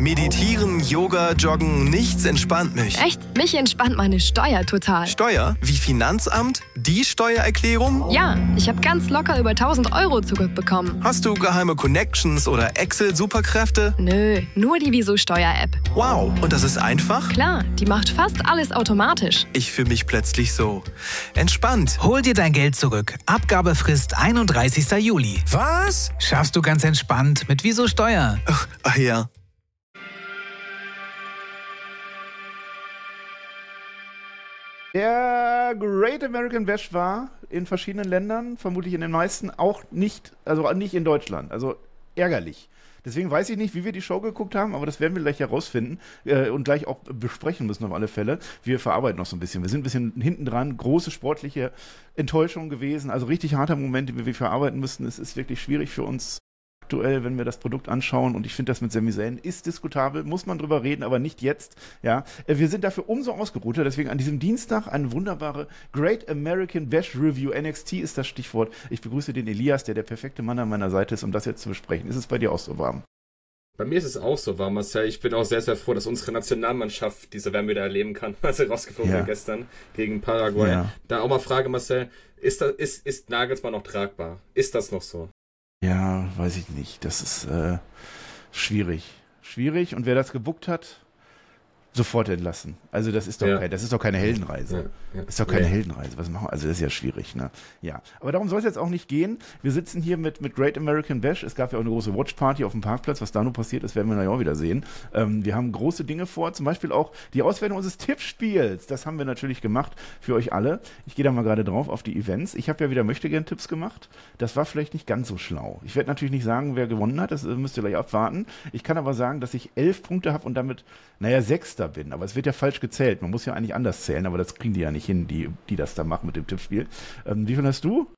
Meditieren, Yoga, Joggen, nichts entspannt mich. Echt? Mich entspannt meine Steuer total. Steuer? Wie Finanzamt? Die Steuererklärung? Ja, ich habe ganz locker über 1.000 Euro zurückbekommen. Hast du geheime Connections oder Excel-Superkräfte? Nö, nur die Wieso-Steuer-App. Wow, und das ist einfach? Klar, die macht fast alles automatisch. Ich fühle mich plötzlich so entspannt. Hol dir dein Geld zurück. Abgabefrist 31. Juli. Was? Schaffst du ganz entspannt mit Wieso Steuer. Ach ja. Der Great American Bash war in verschiedenen Ländern, vermutlich in den meisten, auch nicht, also nicht in Deutschland. Also ärgerlich. Deswegen weiß ich nicht, wie wir die Show geguckt haben, aber das werden wir gleich herausfinden und gleich auch besprechen müssen auf alle Fälle. Wir verarbeiten noch so ein bisschen. Wir sind ein bisschen hinten dran, große sportliche Enttäuschung gewesen, also richtig harter Moment, den wir verarbeiten müssen. Es ist wirklich schwierig für uns aktuell, wenn wir das Produkt anschauen, und ich finde das mit Sami Zayn ist diskutabel, muss man drüber reden, aber nicht jetzt. Ja, wir sind dafür umso ausgeruhter, deswegen an diesem Dienstag eine wunderbare Great American Bash Review. NXT ist das Stichwort. Ich begrüße den Elias, der perfekte Mann an meiner Seite ist, um das jetzt zu besprechen. Ist es bei dir auch so warm? Bei mir ist es auch so warm, Marcel. Ich bin auch sehr, sehr froh, dass unsere Nationalmannschaft diese Wärme wieder erleben kann, als sie rausgeflogen sind gestern gegen Paraguay. Ja. Da auch mal Frage, Marcel, ist Nagelsmann noch tragbar? Ist das noch so? Ja, weiß ich nicht. Das ist schwierig. Schwierig, und wer das gebuckt hat, sofort entlassen. Also das ist doch keine Heldenreise. Das ist doch keine Heldenreise. Was machen wir? Also das ist ja schwierig, ne? Ja. Aber darum soll es jetzt auch nicht gehen. Wir sitzen hier mit Great American Bash. Es gab ja auch eine große Watchparty auf dem Parkplatz. Was da nur passiert ist, werden wir nachher auch wieder sehen. Wir haben große Dinge vor. Zum Beispiel auch die Auswertung unseres Tippspiels. Das haben wir natürlich gemacht für euch alle. Ich gehe da mal gerade drauf auf die Events. Ich habe ja wieder Möchtegern-Tipps gemacht. Das war vielleicht nicht ganz so schlau. Ich werde natürlich nicht sagen, wer gewonnen hat. Das müsst ihr gleich abwarten. Ich kann aber sagen, dass ich 11 Punkte habe und damit, 6. bin, aber es wird ja falsch gezählt. Man muss ja eigentlich anders zählen, aber das kriegen die ja nicht hin, die das da machen mit dem Tippspiel. Wie viel hast du?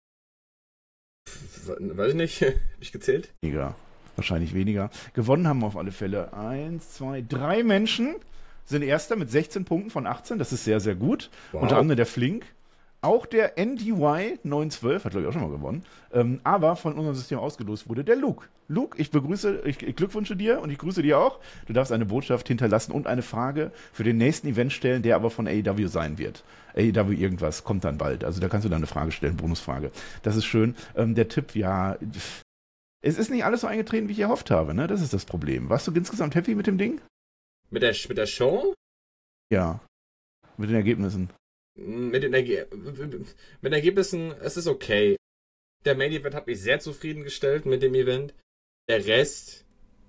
Weiß ich nicht. Hab ich gezählt? Weniger. Wahrscheinlich weniger. Gewonnen haben auf alle Fälle 1, 2, 3 Menschen sind Erster mit 16 Punkten von 18. Das ist sehr, sehr gut. Wow. Unter anderem der Flink. Auch der NDY 912 hat, glaube ich, auch schon mal gewonnen. Aber von unserem System ausgelost wurde der Luke. Luke, ich glückwünsche dir und ich grüße dir auch. Du darfst eine Botschaft hinterlassen und eine Frage für den nächsten Event stellen, der aber von AEW sein wird. AEW irgendwas kommt dann bald. Also da kannst du dann eine Frage stellen, Bonusfrage. Das ist schön. Der Tipp, ja, es ist nicht alles so eingetreten, wie ich erhofft habe, ne? Das ist das Problem. Warst du insgesamt happy mit dem Ding? Mit der Show? Ja. Mit den Ergebnissen. Mit den Ergebnissen, es ist okay. Der Main Event hat mich sehr zufriedengestellt mit dem Event. Der Rest,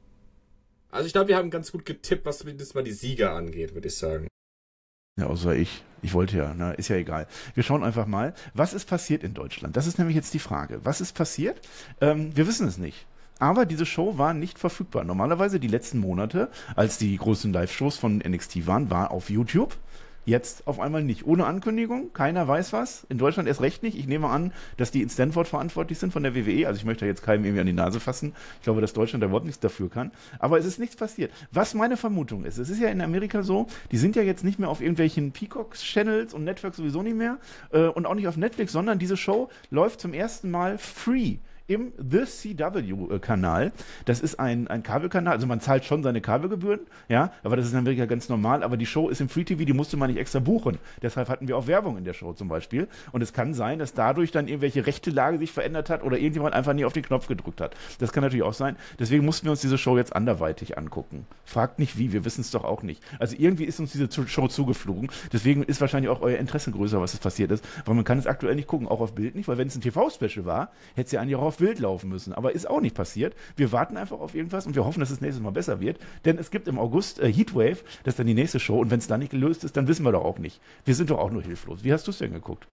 also ich glaube, wir haben ganz gut getippt, was das mal die Sieger angeht, würde ich sagen. Ja, außer ich. Ich wollte ja, ne? Ist ja egal. Wir schauen einfach mal, was ist passiert in Deutschland? Das ist nämlich jetzt die Frage. Was ist passiert? Wir wissen es nicht. Aber diese Show war nicht verfügbar. Normalerweise die letzten Monate, als die großen Live-Shows von NXT waren, war auf YouTube. Jetzt auf einmal nicht. Ohne Ankündigung, keiner weiß was. In Deutschland erst recht nicht. Ich nehme an, dass die in Stanford verantwortlich sind von der WWE. Also ich möchte jetzt keinem irgendwie an die Nase fassen. Ich glaube, dass Deutschland da überhaupt nichts dafür kann. Aber es ist nichts passiert. Was meine Vermutung ist, es ist ja in Amerika so, die sind ja jetzt nicht mehr auf irgendwelchen Peacock-Channels und Networks sowieso nicht mehr und auch nicht auf Netflix, sondern diese Show läuft zum ersten Mal free im The CW-Kanal. Das ist ein Kabelkanal, also man zahlt schon seine Kabelgebühren, ja, aber das ist in Amerika ganz normal, aber die Show ist im Free TV, die musste man nicht extra buchen. Deshalb hatten wir auch Werbung in der Show zum Beispiel. Und es kann sein, dass dadurch dann irgendwelche rechte Lage sich verändert hat oder irgendjemand einfach nie auf den Knopf gedrückt hat. Das kann natürlich auch sein. Deswegen mussten wir uns diese Show jetzt anderweitig angucken. Fragt nicht wie, wir wissen es doch auch nicht. Also irgendwie ist uns diese Show zugeflogen. Deswegen ist wahrscheinlich auch euer Interesse größer, was es passiert ist, weil man kann es aktuell nicht gucken, auch auf Bild nicht, weil wenn es ein TV-Special war, hätte es ja eigentlich auch auf Bild laufen müssen. Aber ist auch nicht passiert. Wir warten einfach auf irgendwas und wir hoffen, dass es nächstes Mal besser wird. Denn es gibt im August Heatwave, das ist dann die nächste Show. Und wenn es dann nicht gelöst ist, dann wissen wir doch auch nicht. Wir sind doch auch nur hilflos. Wie hast du es denn geguckt?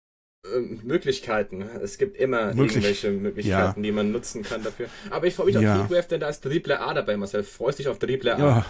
Möglichkeiten. Es gibt immer irgendwelche Möglichkeiten, die man nutzen kann dafür. Aber ich freue mich auf Heatwave, denn da ist Triple A dabei, Marcel. Freust dich auf Triple A? Ja.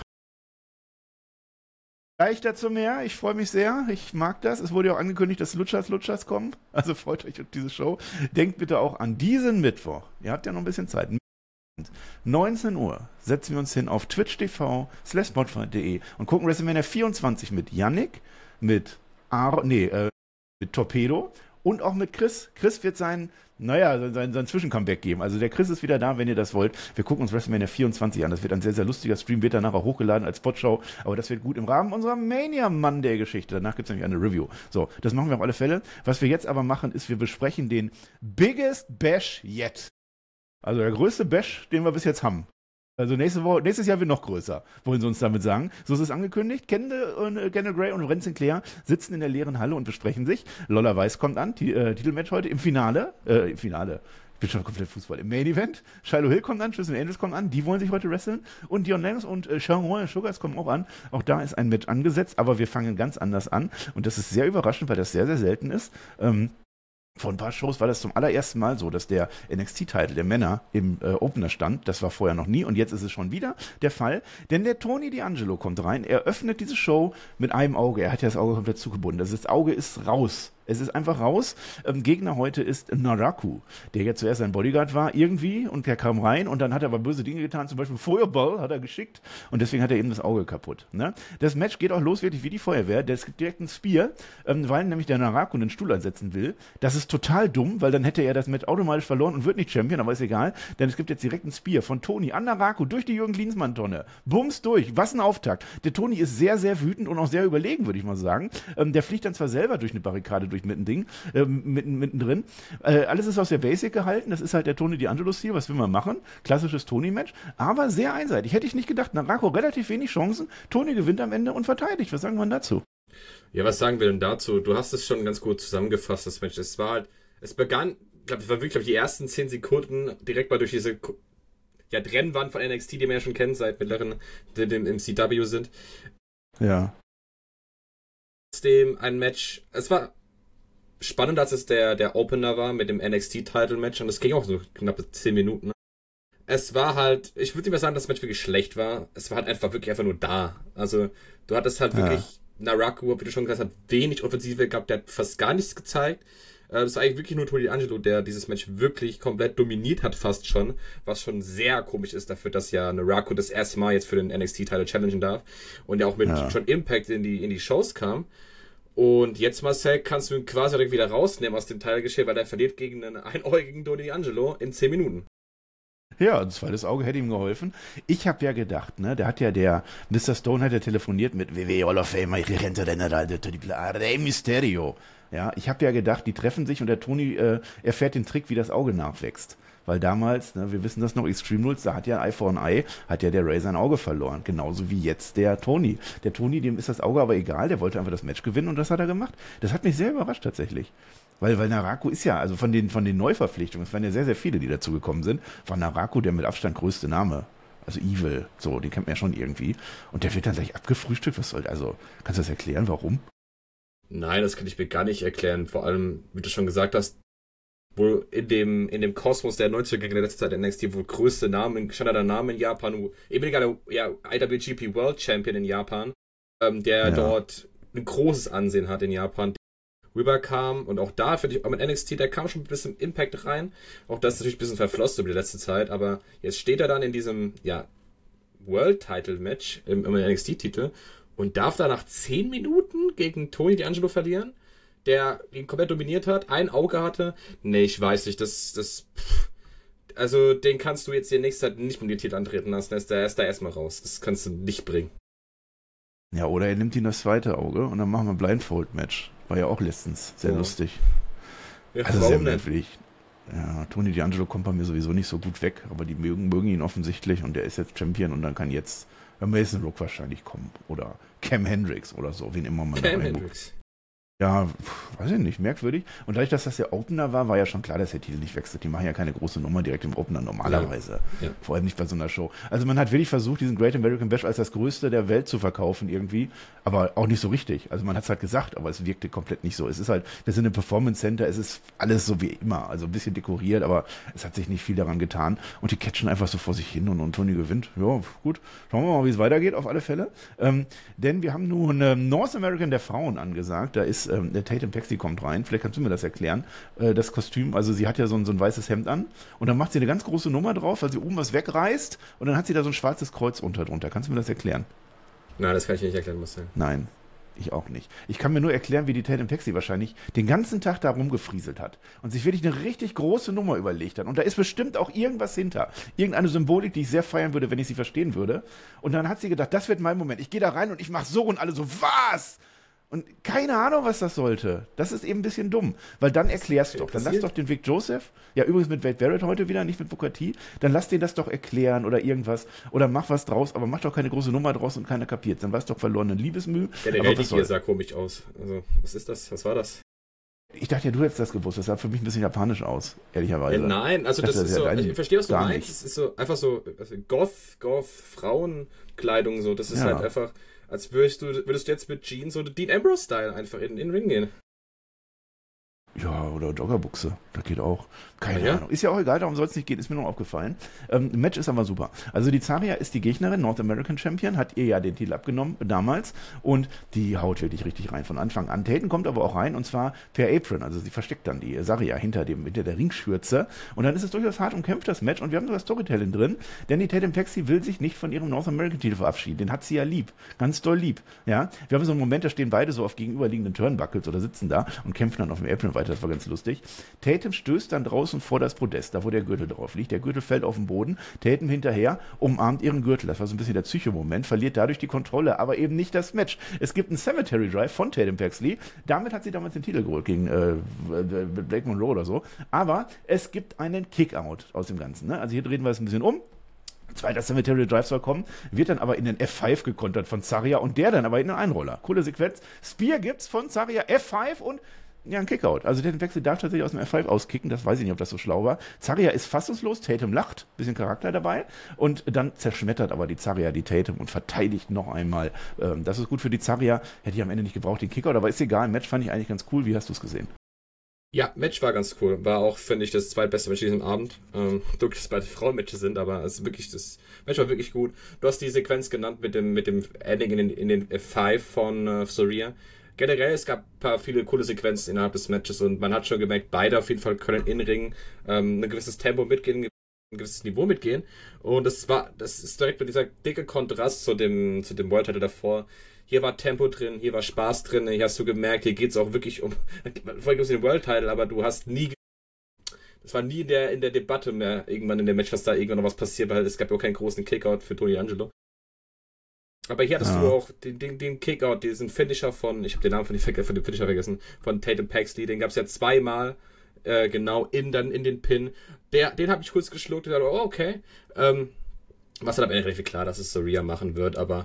Gleich dazu mehr. Ich freue mich sehr. Ich mag das. Es wurde ja auch angekündigt, dass Lutschers kommen. Also freut euch auf diese Show. Denkt bitte auch an diesen Mittwoch. Ihr habt ja noch ein bisschen Zeit. 19 Uhr setzen wir uns hin auf twitch.tv/spotify.de und gucken WrestleMania 24 mit Yannick, mit Torpedo und auch mit Chris. Chris wird seinen Naja, sein Zwischencomeback geben. Also der Chris ist wieder da, wenn ihr das wollt. Wir gucken uns WrestleMania 24 an. Das wird ein sehr, sehr lustiger Stream, wird danach auch hochgeladen als Spotshow. Aber das wird gut im Rahmen unserer Mania Monday-Geschichte. Danach gibt es nämlich eine Review. So, das machen wir auf alle Fälle. Was wir jetzt aber machen, ist, wir besprechen den Biggest Bash yet. Also der größte Bash, den wir bis jetzt haben. Also nächstes Jahr wird noch größer, wollen sie uns damit sagen. So ist es angekündigt. Kendall Gray und Ren Sinclair sitzen in der leeren Halle und besprechen sich. Lola Weiss kommt an, Titelmatch heute im Finale. Ich bin schon komplett Fußball. Im Main Event. Shiloh Hill kommt an, Tristan Angels kommt an, die wollen sich heute wresteln. Und Dion Lennox und Sharon Sugars kommen auch an. Auch da ist ein Match angesetzt, aber wir fangen ganz anders an. Und das ist sehr überraschend, weil das sehr, sehr selten ist. Vor ein paar Shows war das zum allerersten Mal so, dass der NXT-Titel der Männer im Opener stand. Das war vorher noch nie und jetzt ist es schon wieder der Fall. Denn der Tony D'Angelo kommt rein, er öffnet diese Show mit einem Auge. Er hat ja das Auge komplett zugebunden. Das Auge ist raus. Es ist einfach raus. Gegner heute ist Naraku, der ja zuerst ein Bodyguard war irgendwie und der kam rein und dann hat er aber böse Dinge getan, zum Beispiel Feuerball hat er geschickt und deswegen hat er eben das Auge kaputt. Ne? Das Match geht auch los wirklich wie die Feuerwehr. Es gibt direkt ein Spear, weil nämlich der Naraku einen Stuhl einsetzen will. Das ist total dumm, weil dann hätte er das Match automatisch verloren und wird nicht Champion, aber ist egal, denn es gibt jetzt direkt ein Spear von Tony an Naraku durch die Jürgen Klinsmann-Tonne. Bums durch. Was ein Auftakt. Der Tony ist sehr, sehr wütend und auch sehr überlegen, würde ich mal sagen. Der fliegt dann zwar selber durch eine Barrikade durch mittendrin. Alles ist aus der Basic gehalten. Das ist halt der Tony D'Angelo-Stil. Was will man machen? Klassisches Tony-Match. Aber sehr einseitig. Hätte ich nicht gedacht. Naraku relativ wenig Chancen. Tony gewinnt am Ende und verteidigt. Was sagen wir dazu? Ja, was sagen wir denn dazu? Du hast es schon ganz gut zusammengefasst, das Match. Es begann, es war wirklich, die ersten 10 Sekunden direkt mal durch diese Trennwand von NXT, die man ja schon kennt, seit mittlerweile im CW sind. Ja. Trotzdem ein Match, es war spannend, als es der Opener war mit dem NXT-Title-Match und es ging auch so knappe 10 Minuten. Es war halt, ich würde nicht mehr sagen, dass das Match wirklich schlecht war. Es war halt wirklich einfach nur da. Also, du hattest halt wirklich Naraku, wie du schon gesagt hast, hat wenig Offensive gehabt, der hat fast gar nichts gezeigt. Es war eigentlich wirklich nur Tony D'Angelo, der dieses Match wirklich komplett dominiert hat, fast schon. Was schon sehr komisch ist dafür, dass ja Naraku das erste Mal jetzt für den NXT-Title challengen darf. Und ja auch mit schon Impact in die Shows kam. Und jetzt, Marcel, kannst du ihn quasi direkt wieder rausnehmen aus dem Teilgeschehen, weil er verliert gegen einen einäugigen Tony D'Angelo in 10 Minuten. Ja, ein zweites Auge hätte ihm geholfen. Ich habe ja gedacht, ne, der Mr. Stone hat ja telefoniert mit WWE Hall of Fame, Rey Mysterio. Ja, ich habe ja gedacht, die treffen sich und der Tony erfährt den Trick, wie das Auge nachwächst. Weil damals, ne, wir wissen das noch, Extreme Rules, da hat ja Eye for an Eye, hat ja der Ray sein Auge verloren. Genauso wie jetzt der Tony. Der Tony, dem ist das Auge aber egal, der wollte einfach das Match gewinnen und das hat er gemacht. Das hat mich sehr überrascht tatsächlich. Weil Naraku ist ja, also von den Neuverpflichtungen, es waren ja sehr, sehr viele, die dazugekommen sind, war Naraku der mit Abstand größte Name. Also Evil, so, den kennt man ja schon irgendwie. Und der wird dann gleich abgefrühstückt, was soll, also, kannst du das erklären, warum? Nein, das kann ich mir gar nicht erklären. Vor allem, wie du schon gesagt hast, wohl in dem Kosmos der Neuzugänge der letzten Zeit in NXT wohl größte standarder Name in Japan, eben egal, ja, IWGP World Champion in Japan, der dort ein großes Ansehen hat in Japan, rüberkam und auch da, finde ich, auch mit NXT, der kam schon ein bisschen Impact rein, auch das ist natürlich ein bisschen verflossen über die letzte Zeit, aber jetzt steht er dann in diesem, World Title Match, im NXT-Titel und darf da nach 10 Minuten gegen Tony D'Angelo verlieren, der ihn komplett dominiert hat, ein Auge hatte. Nee, ich weiß nicht, also den kannst du jetzt die nächste Zeit nicht mit dem Titel antreten lassen, er ist da erstmal raus. Das kannst du nicht bringen. Ja, oder er nimmt ihm das zweite Auge und dann machen wir ein Blindfold-Match. War ja auch letztens sehr lustig. Ja, also sehr merkwürdig. Ja, Tony D'Angelo kommt bei mir sowieso nicht so gut weg, aber die mögen ihn offensichtlich und der ist jetzt Champion und dann kann jetzt Mason Rook wahrscheinlich kommen oder Cam Hendricks oder so, wen immer man da reinguckt. Ja, weiß ich nicht, merkwürdig. Und dadurch, dass das der Opener war ja schon klar, dass der Titel nicht wechselt. Die machen ja keine große Nummer direkt im Opener normalerweise. Ja. Vor allem nicht bei so einer Show. Also man hat wirklich versucht, diesen Great American Bash als das Größte der Welt zu verkaufen irgendwie, aber auch nicht so richtig. Also man hat es halt gesagt, aber es wirkte komplett nicht so. Es ist halt, wir sind im Performance Center, es ist alles so wie immer. Also ein bisschen dekoriert, aber es hat sich nicht viel daran getan. Und die catchen einfach so vor sich hin und Tony gewinnt. Ja, gut. Schauen wir mal, wie es weitergeht, auf alle Fälle. Denn wir haben nun North American der Frauen angesagt. Da ist der Tatum Paxi kommt rein, vielleicht kannst du mir das erklären, das Kostüm, also sie hat ja so ein weißes Hemd an und dann macht sie eine ganz große Nummer drauf, weil sie oben was wegreißt und dann hat sie da so ein schwarzes Kreuz drunter. Kannst du mir das erklären? Nein, das kann ich nicht erklären, Marcel. Nein. Ich auch nicht. Ich kann mir nur erklären, wie die Tatum Paxley wahrscheinlich den ganzen Tag da rumgefrieselt hat und sich wirklich eine richtig große Nummer überlegt hat. Und da ist bestimmt auch irgendwas hinter. Irgendeine Symbolik, die ich sehr feiern würde, wenn ich sie verstehen würde. Und dann hat sie gedacht, das wird mein Moment. Ich gehe da rein und ich mache so und alle so, was? Und keine Ahnung, was das sollte. Das ist eben ein bisschen dumm. Weil dann erklär's doch. Dann lass doch den Vic Joseph, ja übrigens mit Wade Barrett heute wieder, nicht mit Booker T, dann lass den das doch erklären oder irgendwas. Oder mach was draus, aber mach doch keine große Nummer draus und keiner kapiert. Dann war es doch verlorene Liebesmühe. Ja, der hier sah komisch aus. Also, was ist das? Was war das? Ich dachte ja, du hättest das gewusst. Das sah für mich ein bisschen japanisch aus, ehrlicherweise. Nein, also das ist so, ich verstehe, was du meinst. Es ist so, einfach so, also Goth-Frauenkleidung so. Das ist halt einfach, als würdest du jetzt mit Jeans oder Dean Ambrose-Style einfach in den Ring gehen. Ja, oder Joggerbuchse, das geht auch. Keine Ahnung. Ist ja auch egal, darum soll es nicht gehen, ist mir nur aufgefallen. Match ist aber super. Also die Zarya ist die Gegnerin, North American Champion, hat ihr ja den Titel abgenommen damals und die haut wirklich richtig rein von Anfang an. Tatum kommt aber auch rein und zwar per Apron, also sie versteckt dann die Zarya hinter der Ringschürze und dann ist es durchaus hart umkämpft, das Match und wir haben sogar Storytelling drin, denn die Tatum Paxley will sich nicht von ihrem North American Titel verabschieden, den hat sie ja lieb, ganz doll lieb. Ja? Wir haben so einen Moment, da stehen beide so auf gegenüberliegenden Turnbuckles oder sitzen da und kämpfen dann auf dem Apron weiter, das war ganz lustig. Tatum stößt dann draußen vor das Podest, da wo der Gürtel drauf liegt. Der Gürtel fällt auf den Boden. Tatum hinterher, umarmt ihren Gürtel. Das war so ein bisschen der Psycho-Moment, verliert dadurch die Kontrolle, aber eben nicht das Match. Es gibt einen Cemetery Drive von Tatum Paxley. Damit hat sie damals den Titel geholt gegen Blake Monroe oder so. Aber es gibt einen Kickout aus dem Ganzen. Ne? Also hier drehen wir es ein bisschen um. Zweiter Cemetery Drive soll kommen, wird dann aber in den F5 gekontert von Zarya und der dann aber in den Einroller. Coole Sequenz. Spear gibt's von Zarya, F5 und ja, ein Kickout. Also der Wechsel darf tatsächlich aus dem F5 auskicken, das weiß ich nicht, ob das so schlau war. Zarya ist fassungslos, Tatum lacht, bisschen Charakter dabei und dann zerschmettert aber die Zarya die Tatum und verteidigt noch einmal. Das ist gut für die Zarya, hätte ich am Ende nicht gebraucht, den Kickout, aber ist egal, Match fand ich eigentlich ganz cool. Wie hast du es gesehen? Ja, Match war ganz cool. War auch, finde ich, das zweitbeste Match diesem Abend. Wirklich, dass es beide Frauen-Matches sind, aber es ist wirklich, das Match war wirklich gut. Du hast die Sequenz genannt mit dem Ending in den F5 von Zarya. Generell, es gab viele coole Sequenzen innerhalb des Matches und man hat schon gemerkt, beide auf jeden Fall können in Ring ein gewisses Tempo mitgehen, ein gewisses Niveau mitgehen. Und das ist direkt mit dieser dicke Kontrast zu dem World Title davor. Hier war Tempo drin, hier war Spaß drin, hier hast du gemerkt, hier geht es auch wirklich vorhin ging es den World Title, aber du hast das war nie in der Debatte mehr irgendwann in dem Match, dass da irgendwann noch was passiert, weil es gab ja auch keinen großen Kickout für Tony Angelo. Aber hier hattest du auch den Kickout, diesen Finisher von, ich habe den Namen von dem Finisher vergessen, von Tatum Paxley, den gab es ja zweimal genau in den Pin. Den habe ich kurz geschluckt und dachte, oh, okay. Was dann am Ende relativ klar, dass es Zarya machen wird, aber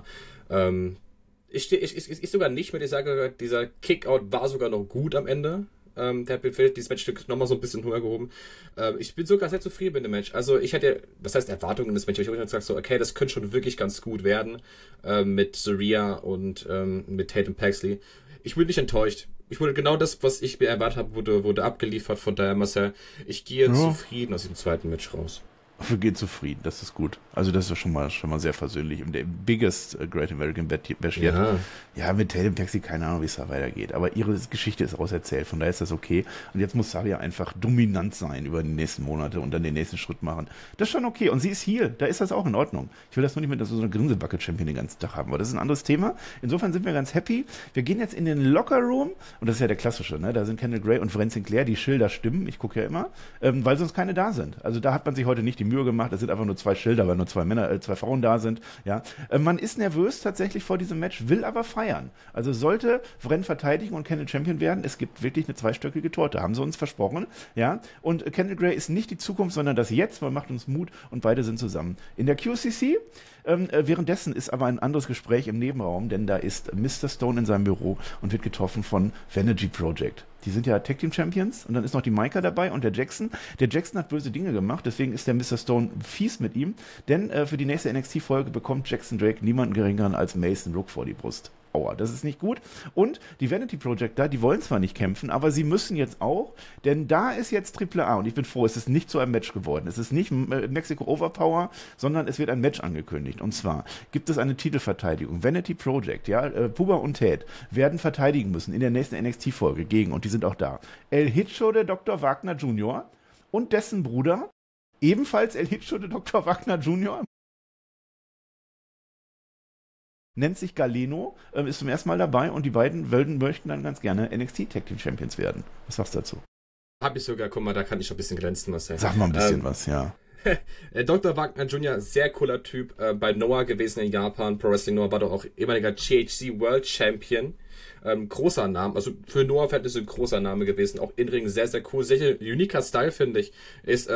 ich sogar nicht mit, ich sage, dieser Kickout war sogar noch gut am Ende. Der hat dieses Matchstück nochmal so ein bisschen höher gehoben. Ich bin sogar sehr zufrieden mit dem Match. Also ich hatte, das heißt Erwartungen in das Match, ich habe gesagt so, okay, das könnte schon wirklich ganz gut werden mit Zarya und mit Tatum Paxley. Ich bin nicht enttäuscht. Ich wurde genau das, was ich mir erwartet habe, wurde abgeliefert. Von daher, Marcel, ich gehe zufrieden aus dem zweiten Match raus. Wir gehen zufrieden, das ist gut. Also das ist schon mal sehr versöhnlich. Der biggest Great American Bash yet. Ja, mit Tatum Paxley, keine Ahnung, wie es da weitergeht. Aber ihre Geschichte ist auserzählt, von daher ist das okay. Und jetzt muss Zarya einfach dominant sein über die nächsten Monate und dann den nächsten Schritt machen. Das ist schon okay. Und sie ist hier, da ist das auch in Ordnung. Ich will das nur nicht mit so einer Grinsebacke-Champion den ganzen Tag haben, aber das ist ein anderes Thema. Insofern sind wir ganz happy. Wir gehen jetzt in den Locker-Room und das ist ja der klassische, ne? Da sind Kendall Gray und Fran Sinclair, die Schilder stimmen, ich gucke ja immer, weil sonst keine da sind. Also da hat man sich heute nicht die Mühe gemacht, es sind einfach nur 2 Schilder, weil nur 2 Frauen da sind. Ja. Man ist nervös tatsächlich vor diesem Match, will aber feiern. Also sollte Fran verteidigen und Kendall Champion werden, es gibt wirklich eine 2-stöckige Torte, haben sie uns versprochen. Ja. Und Kendall Gray ist nicht die Zukunft, sondern das Jetzt, man macht uns Mut und beide sind zusammen. In der QCC, währenddessen ist aber ein anderes Gespräch im Nebenraum, denn da ist Mr. Stone in seinem Büro und wird getroffen von Vanity Project. Die sind ja Tag Team Champions und dann ist noch die Maika dabei und der Jackson. Der Jackson hat böse Dinge gemacht, deswegen ist der Mr. Stone fies mit ihm, denn für die nächste NXT-Folge bekommt Jackson Drake niemanden geringeren als Mason Rook vor die Brust. Aua, das ist nicht gut. Und die Vanity Project da, die wollen zwar nicht kämpfen, aber sie müssen jetzt auch, denn da ist jetzt Triple A und ich bin froh, es ist nicht zu einem Match geworden. Es ist nicht Mexico Overpower, sondern es wird ein Match angekündigt. Und zwar gibt es eine Titelverteidigung. Vanity Project, ja, Puba und Ted werden verteidigen müssen in der nächsten NXT-Folge gegen, und die sind auch da, El Hicho de Dr. Wagner Jr. und dessen Bruder, ebenfalls El Hicho de Dr. Wagner Jr., nennt sich Galeno, ist zum ersten Mal dabei und die beiden möchten dann ganz gerne NXT Tag Team Champions werden. Was sagst du dazu? Hab ich sogar, guck mal, da kann ich schon ein bisschen glänzen, Marcel. Sag mal ein bisschen was, ja. Dr. Wagner Jr., sehr cooler Typ, bei Noah gewesen in Japan, Pro Wrestling Noah, war doch auch ehemaliger GHC World Champion. Großer Name, also für Noah-Verhältnisse ein großer Name gewesen, auch in Ring sehr, sehr cool, sehr uniker Style, finde ich, ist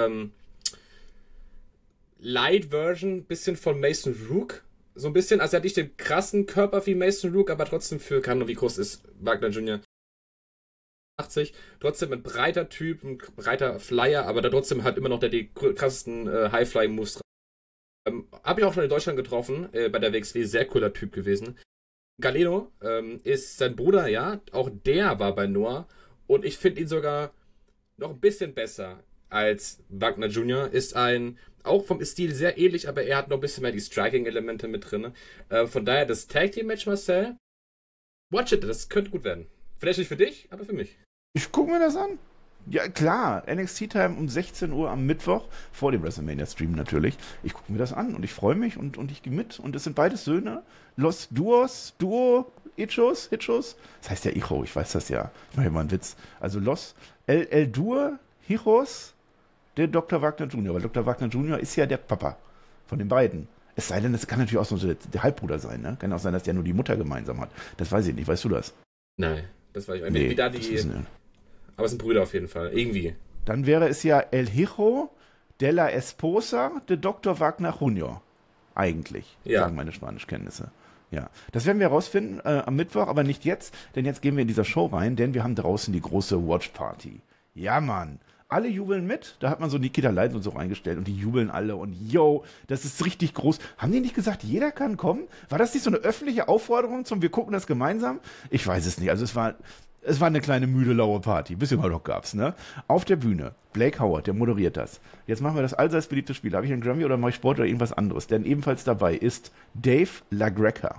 Light Version, bisschen von Mason Rook, so ein bisschen, also er hat nicht den krassen Körper wie Mason Rook, aber trotzdem für, keine Ahnung, wie groß ist Wagner Jr., 80, trotzdem ein breiter Typ, ein breiter Flyer, aber da trotzdem halt immer noch der die krassesten High-Flying-Moves. Habe ich auch schon in Deutschland getroffen, bei der WXW, sehr cooler Typ gewesen. Galeno ist sein Bruder, ja, auch der war bei Noah und ich finde ihn sogar noch ein bisschen besser als Wagner Jr. Ist auch vom Stil sehr ähnlich, aber er hat noch ein bisschen mehr die Striking-Elemente mit drin. Von daher das Tag-Team-Match, Marcel, watch it, das könnte gut werden. Vielleicht nicht für dich, aber für mich. Ich gucke mir das an. Ja, klar. NXT-Time um 16 Uhr am Mittwoch, vor dem WrestleMania-Stream natürlich. Ich gucke mir das an und ich freue mich und ich gehe mit. Und es sind beides Söhne. Los Hichos. Das heißt ja Hijo, ich weiß das ja. Ich mache ja mal einen Witz. Also El Duo Hichos, der Dr. Wagner Jr. Weil Dr. Wagner Jr. ist ja der Papa von den beiden. Es sei denn, es kann natürlich auch so der Halbbruder sein. Ne? Kann auch sein, dass der nur die Mutter gemeinsam hat. Das weiß ich nicht. Weißt du das? Nein. Das war ich. Nee, wie da die. Aber es sind Brüder auf jeden Fall. Irgendwie. Dann wäre es ja El Hijo de la Esposa de Dr. Wagner Jr. Eigentlich, sagen meine Spanischkenntnisse. Ja, das werden wir rausfinden am Mittwoch, aber nicht jetzt, denn jetzt gehen wir in dieser Show rein, denn wir haben draußen die große Watch Party. Ja, Mann. Alle jubeln mit. Da hat man so Nikita Lyons und so reingestellt und die jubeln alle und yo, das ist richtig groß. Haben die nicht gesagt, jeder kann kommen? War das nicht so eine öffentliche Aufforderung zum Wir gucken das gemeinsam? Ich weiß es nicht. Also es war eine kleine müde, laue Party. Bisschen mal doch gab's, ne? Auf der Bühne. Blake Howard, der moderiert das. Jetzt machen wir das allseits beliebte Spiel. Habe ich einen Grammy oder mache ich Sport oder irgendwas anderes? Denn ebenfalls dabei ist Dave LaGreca.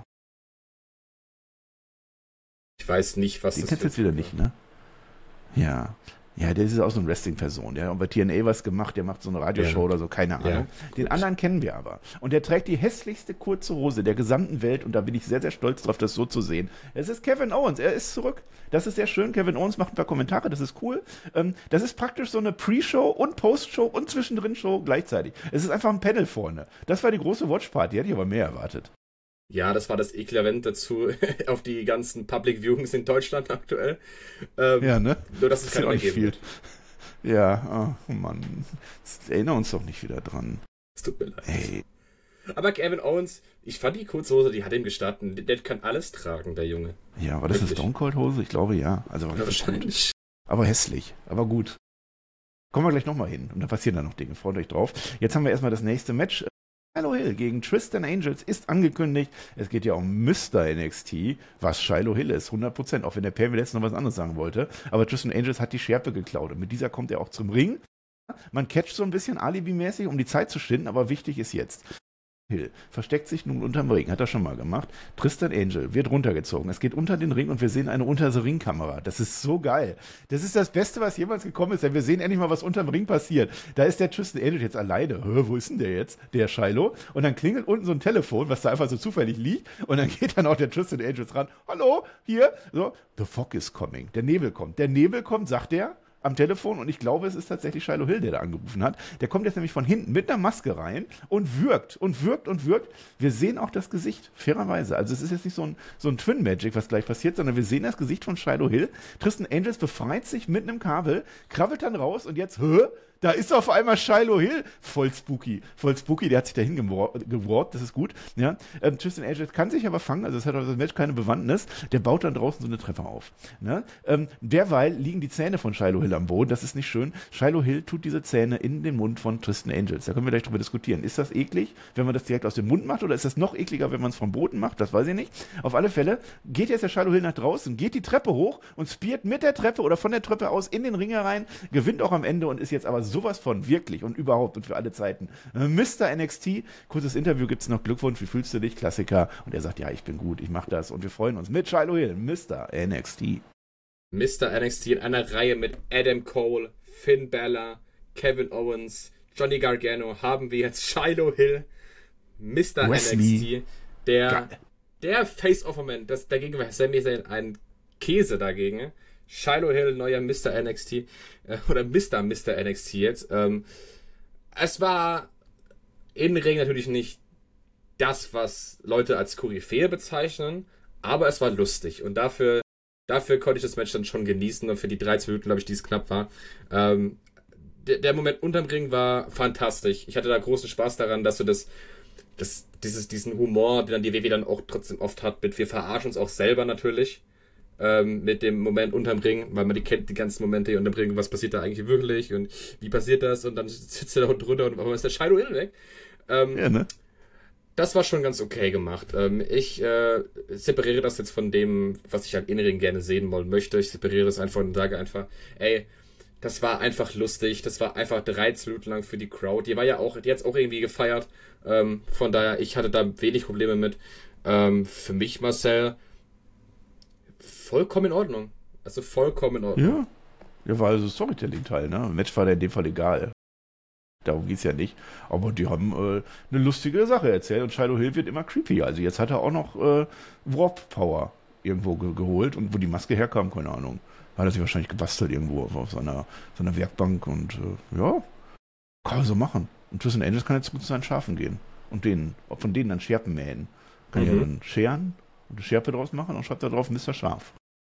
Ich weiß nicht, was den das kennst du jetzt wieder nicht, ne? Ja. Ja, der ist auch so eine Wrestling-Person. Der hat bei TNA was gemacht, der macht so eine Radioshow oder so, keine Ahnung. Ja, den anderen kennen wir aber. Und der trägt die hässlichste kurze Hose der gesamten Welt und da bin ich sehr, sehr stolz drauf, das so zu sehen. Es ist Kevin Owens, er ist zurück. Das ist sehr schön. Kevin Owens macht ein paar Kommentare, das ist cool. Das ist praktisch so eine Pre-Show und Post-Show und Zwischendrin-Show gleichzeitig. Es ist einfach ein Panel vorne. Das war die große Watch-Party, hätte ich aber mehr erwartet. Ja, das war das Äquivalent dazu auf die ganzen Public Viewings in Deutschland aktuell. Ja, ne? Nur, dass es keine mehr geben wird. Ja, oh Mann. Erinnern uns doch nicht wieder dran. Es tut mir leid. Ey. Aber Kevin Owens, ich fand die kurze Hose, die hat ihm gestanden. Der kann alles tragen, der Junge. Ja, war das eine Stone Cold Hose? Ich glaube ja. Also war wahrscheinlich. Gut. Aber hässlich, aber gut. Kommen wir gleich nochmal hin und da passieren dann noch Dinge. Freut euch drauf. Jetzt haben wir erstmal das nächste Match. Shiloh Hill gegen Tristan Angels ist angekündigt. Es geht ja um Mr. NXT, was Shiloh Hill ist, 100%, auch wenn der Per mir letztens noch was anderes sagen wollte. Aber Tristan Angels hat die Schärpe geklaut und mit dieser kommt er auch zum Ring. Man catcht so ein bisschen Alibi-mäßig, um die Zeit zu schinden, aber wichtig ist jetzt. Hill versteckt sich nun unterm Ring, hat er schon mal gemacht. Tristan Angel wird runtergezogen. Es geht unter den Ring und wir sehen eine Unter-the-Ring-Kamera. Das ist so geil. Das ist das Beste, was jemals gekommen ist, denn wir sehen endlich mal, was unterm Ring passiert. Da ist der Tristan Angel jetzt alleine. Wo ist denn der jetzt? Der Shiloh. Und dann klingelt unten so ein Telefon, was da einfach so zufällig liegt. Und dann geht dann auch der Tristan Angels ran. Hallo, hier. So, the fog is coming. Der Nebel kommt. Der Nebel kommt, sagt er. Am Telefon und ich glaube, es ist tatsächlich Shiloh Hill, der da angerufen hat. Der kommt jetzt nämlich von hinten mit einer Maske rein und wirkt. Wir sehen auch das Gesicht, fairerweise. Also es ist jetzt nicht so ein Twin-Magic, was gleich passiert, sondern wir sehen das Gesicht von Shiloh Hill. Tristan Angels befreit sich mit einem Kabel, krabbelt dann raus und jetzt, da ist auf einmal Shiloh Hill. Voll spooky, der hat sich dahin geworbt, das ist gut. Ja. Tristan Angels kann sich aber fangen, also es hat das Match keine Bewandtnis. Der baut dann draußen so eine Treppe auf. Ne? Derweil liegen die Zähne von Shiloh Hill am Boden, das ist nicht schön. Shiloh Hill tut diese Zähne in den Mund von Tristan Angels. Da können wir gleich drüber diskutieren. Ist das eklig, wenn man das direkt aus dem Mund macht, oder ist das noch ekliger, wenn man es vom Boden macht? Das weiß ich nicht. Auf alle Fälle geht jetzt der Shiloh Hill nach draußen, geht die Treppe hoch und spiert mit der Treppe oder von der Treppe aus in den Ring herein, gewinnt auch am Ende und ist jetzt aber sowas von wirklich und überhaupt und für alle Zeiten Mr. NXT. Kurzes Interview gibt es noch. Glückwunsch, wie fühlst du dich? Klassiker. Und er sagt, ja, ich bin gut, ich mache das und wir freuen uns mit Shiloh Hill, Mr. NXT. Mr. NXT in einer Reihe mit Adam Cole, Finn Balor, Kevin Owens, Johnny Gargano haben wir jetzt Shiloh Hill, Mr. Wesley. NXT, der der Face-Off-Moment, dagegen war Sami Zayn ein Käse dagegen. Shiloh Hill, neuer Mr. NXT, oder Mr. NXT jetzt. Es war in Ring natürlich nicht das, was Leute als Koryphäe bezeichnen, aber es war lustig und dafür konnte ich das Match dann schon genießen und für die 13 Minuten, glaube ich, die es knapp war. Der Moment unterm Ring war fantastisch. Ich hatte da großen Spaß daran, dass du diesen Humor, den dann die WWE dann auch trotzdem oft hat, wir verarschen uns auch selber natürlich, mit dem Moment unterm Ring, weil man kennt die ganzen Momente unterm Ring, was passiert da eigentlich wirklich und wie passiert das und dann sitzt er da drunter und warum ist der Shiloh Hill weg? Ja, ne? Das war schon ganz okay gemacht. Ich separiere das jetzt von dem, was ich halt in Ring gerne sehen wollen möchte. Ich separiere das einfach und sage einfach, ey, das war einfach lustig, das war einfach 13 Minuten lang für die Crowd. Die hat's auch irgendwie gefeiert. Von daher, ich hatte da wenig Probleme mit. Für mich, Marcel, vollkommen in Ordnung. Also vollkommen in Ordnung. Ja, war also Storytelling-Teil, ne? Match war da in dem Fall egal. Darum geht's ja nicht. Aber die haben eine lustige Sache erzählt und Shiloh Hill wird immer creepier. Also jetzt hat er auch noch Warp Power irgendwo geholt und wo die Maske herkam, keine Ahnung. Hat er sich wahrscheinlich gebastelt irgendwo auf seiner Werkbank und ja, kann er so machen. Und Tristan Angels kann jetzt gut zu seinen Schafen gehen und von denen dann Scherpen mähen. Kann er dann scheren und eine Schärpe draus machen und schreibt da drauf Mr. Schaf.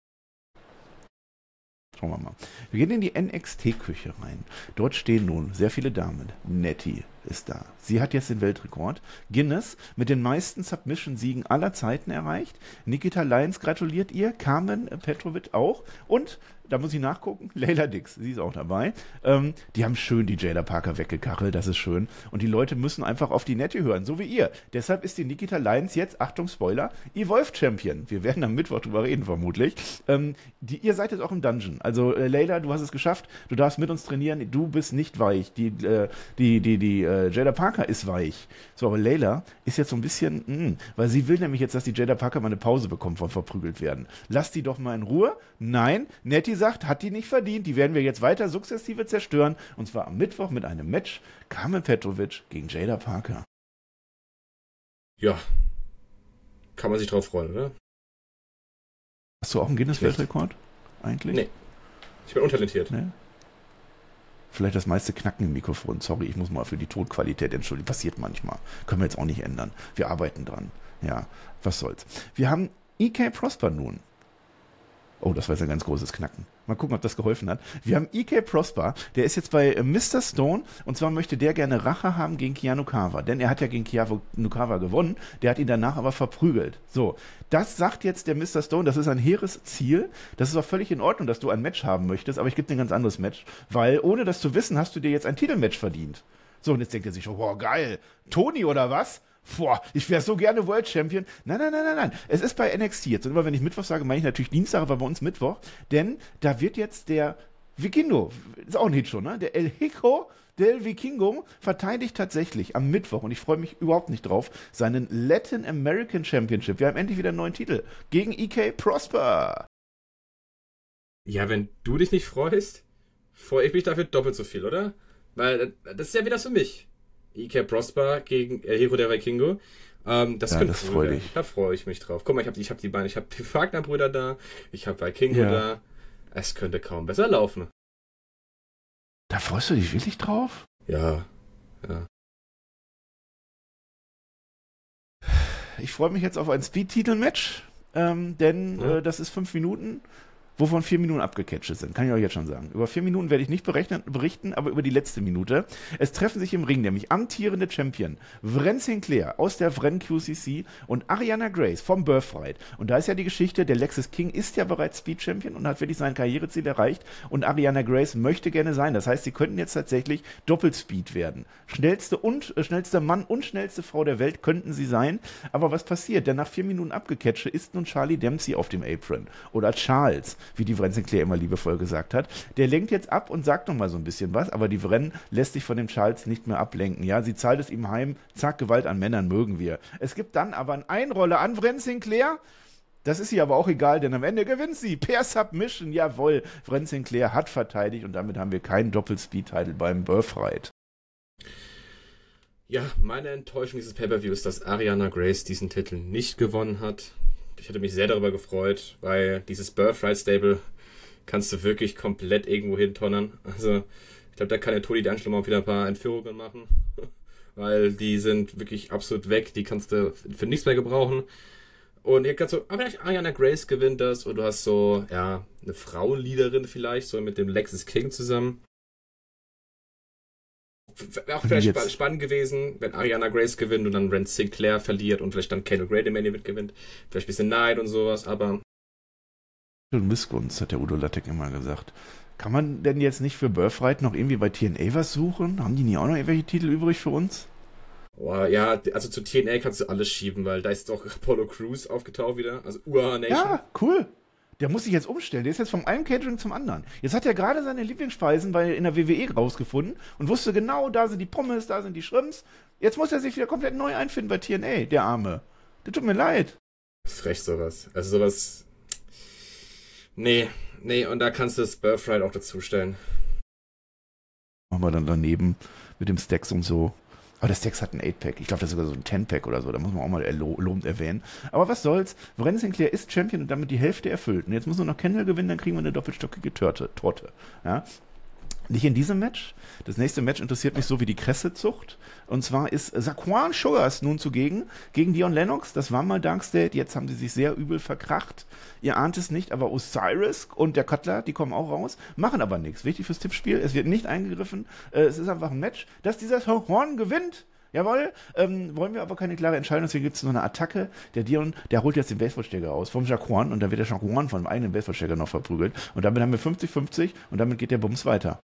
Schauen wir mal. Wir gehen in die NXT-Küche rein. Dort stehen nun sehr viele Damen. Nettie ist da. Sie hat jetzt den Weltrekord. Guinness mit den meisten Submission-Siegen aller Zeiten erreicht. Nikita Lyons gratuliert ihr. Carmen Petrovic auch. Und, da muss ich nachgucken, Layla Dix, sie ist auch dabei. Die haben schön die Jada Parker weggekachelt, das ist schön. Und die Leute müssen einfach auf die Nettie hören, so wie ihr. Deshalb ist die Nikita Lyons jetzt, Achtung Spoiler, Evolve Champion. Wir werden am Mittwoch drüber reden vermutlich. Ihr seid jetzt auch im Dungeon. Also Layla, du hast es geschafft, du darfst mit uns trainieren, du bist nicht weich. Die Jada Parker ist weich. So, aber Layla ist jetzt so ein bisschen, weil sie will nämlich jetzt, dass die Jada Parker mal eine Pause bekommt von verprügelt werden. Lass die doch mal in Ruhe. Nein, Nettie sagt, hat die nicht verdient, die werden wir jetzt weiter sukzessive zerstören. Und zwar am Mittwoch mit einem Match Carmen Petrovic gegen Jada Parker. Ja, kann man sich drauf freuen, oder? Hast du auch einen Guinness-Weltrekord eigentlich? Nee, ich bin untalentiert. Nee? Vielleicht das meiste Knacken im Mikrofon. Sorry, ich muss mal für die Tonqualität entschuldigen. Passiert manchmal. Können wir jetzt auch nicht ändern. Wir arbeiten dran. Ja, was soll's. Wir haben EK Prosper nun. Oh, das war jetzt ein ganz großes Knacken. Mal gucken, ob das geholfen hat. Wir haben EK Prosper, der ist jetzt bei Mr. Stone und zwar möchte der gerne Rache haben gegen Keanu Carver, denn er hat ja gegen Keanu Carver gewonnen, der hat ihn danach aber verprügelt. So, das sagt jetzt der Mr. Stone, das ist ein hehres Ziel, das ist auch völlig in Ordnung, dass du ein Match haben möchtest, aber ich gebe dir ein ganz anderes Match, weil ohne das zu wissen, hast du dir jetzt ein Titelmatch verdient. So, und jetzt denkt er sich, oh geil, Tony oder was? Boah, ich wäre so gerne World Champion. Nein. Es ist bei NXT jetzt. Und immer wenn ich Mittwoch sage, meine ich natürlich Dienstag, aber bei uns Mittwoch. Denn da wird jetzt der Vikingo, ist auch ein Hit schon, ne? Der El Hijo del Vikingo verteidigt tatsächlich am Mittwoch, und ich freue mich überhaupt nicht drauf, seinen Latin American Championship. Wir haben endlich wieder einen neuen Titel. Gegen EK Prosper. Ja, wenn du dich nicht freust, freue ich mich dafür doppelt so viel, oder? Weil das ist ja wieder für mich. EK Prosper gegen El Hijo del Vikingo. Das freue ich. Da freue ich mich drauf. Guck mal, ich hab die Wagner-Brüder da, ich habe Vikingo da. Es könnte kaum besser laufen. Da freust du dich wirklich drauf? Ja. Ich freue mich jetzt auf ein Speed-Titel-Match, denn das ist 5 Minuten, wovon 4 Minuten abgecatcht sind, kann ich euch jetzt schon sagen. Über 4 Minuten werde ich nicht berichten, aber über die letzte Minute. Es treffen sich im Ring nämlich amtierende Champion Vren Sinclair aus der Vren QCC und Ariana Grace vom Birthright. Und da ist ja die Geschichte, der Lexis King ist ja bereits Speed Champion und hat wirklich sein Karriereziel erreicht und Ariana Grace möchte gerne sein. Das heißt, sie könnten jetzt tatsächlich Doppelspeed werden. Schnellster Mann und schnellste Frau der Welt könnten sie sein. Aber was passiert? Denn nach 4 Minuten abgecatcht ist nun Charlie Dempsey auf dem Apron. Oder Charles, wie die Vren Sinclair immer liebevoll gesagt hat. Der lenkt jetzt ab und sagt noch mal so ein bisschen was, aber die Vren lässt sich von dem Charles nicht mehr ablenken. Ja, sie zahlt es ihm heim. Zack, Gewalt an Männern mögen wir. Es gibt dann aber einen Einroller an Vren Sinclair. Das ist ihr aber auch egal, denn am Ende gewinnt sie. Per Submission, jawohl. Vren Sinclair hat verteidigt und damit haben wir keinen Doppelspeed-Title beim Birthright. Ja, meine Enttäuschung dieses Pay-Per-View ist, dass Ariana Grace diesen Titel nicht gewonnen hat. Ich hatte mich sehr darüber gefreut, weil dieses Birthright-Stable kannst du wirklich komplett irgendwo hintonnern. Also, ich glaube, da kann der Toni D'Angelo mal wieder ein paar Entführungen machen. Weil die sind wirklich absolut weg. Die kannst du für nichts mehr gebrauchen. Und hier kannst du, aber vielleicht Ariana Grace gewinnt das. Und du hast so, ja, eine Frauenleaderin vielleicht, so mit dem Lexis King zusammen. Wäre auch vielleicht spannend gewesen, wenn Ariana Grace gewinnt und dann Ren Sinclair verliert und vielleicht dann Kendall Gray den Main Event gewinnt. Vielleicht ein bisschen Neid und sowas, aber... Missgunst, hat der Udo Lattek immer gesagt. Kann man denn jetzt nicht für Birthright noch irgendwie bei TNA was suchen? Haben die nie auch noch irgendwelche Titel übrig für uns? Oh, ja, also zu TNA kannst du alles schieben, weil da ist doch Apollo Crews aufgetaucht wieder, also UAH Nation. Ja, cool. Der muss sich jetzt umstellen. Der ist jetzt vom einen Catering zum anderen. Jetzt hat er gerade seine Lieblingsspeisen in der WWE rausgefunden und wusste genau, da sind die Pommes, da sind die Shrimps. Jetzt muss er sich wieder komplett neu einfinden bei TNA, der Arme. Das tut mir leid. Das ist recht, sowas. Also sowas... Nee, und da kannst du das Birthright auch dazustellen. Machen wir dann daneben mit dem Stacks und so. Aber der Stacks hat ein 8-Pack. Ich glaube, das ist sogar so ein 10-Pack oder so. Da muss man auch mal lobend erwähnen. Aber was soll's. Ren Sinclair ist Champion und damit die Hälfte erfüllt. Und jetzt muss nur noch Kendall gewinnen, dann kriegen wir eine doppelstockige Torte. Ja? Nicht in diesem Match. Das nächste Match interessiert mich so wie die Kressezucht. Und zwar ist Saquon Sugars nun zugegen gegen Dion Lennox. Das war mal Darkstate. Jetzt haben sie sich sehr übel verkracht. Ihr ahnt es nicht, aber Osiris und der Cutler, die kommen auch raus, machen aber nichts. Wichtig fürs Tippspiel, es wird nicht eingegriffen. Es ist einfach ein Match, dass dieser Horn gewinnt. Jawohl, wollen wir aber keine klare Entscheidung, deswegen gibt es noch eine Attacke. Der Dion, der holt jetzt den Baseballschläger aus vom Jaquan und dann wird der Jaquan von dem eigenen Baseballschläger noch verprügelt. Und damit haben wir 50-50 und damit geht der Bums weiter.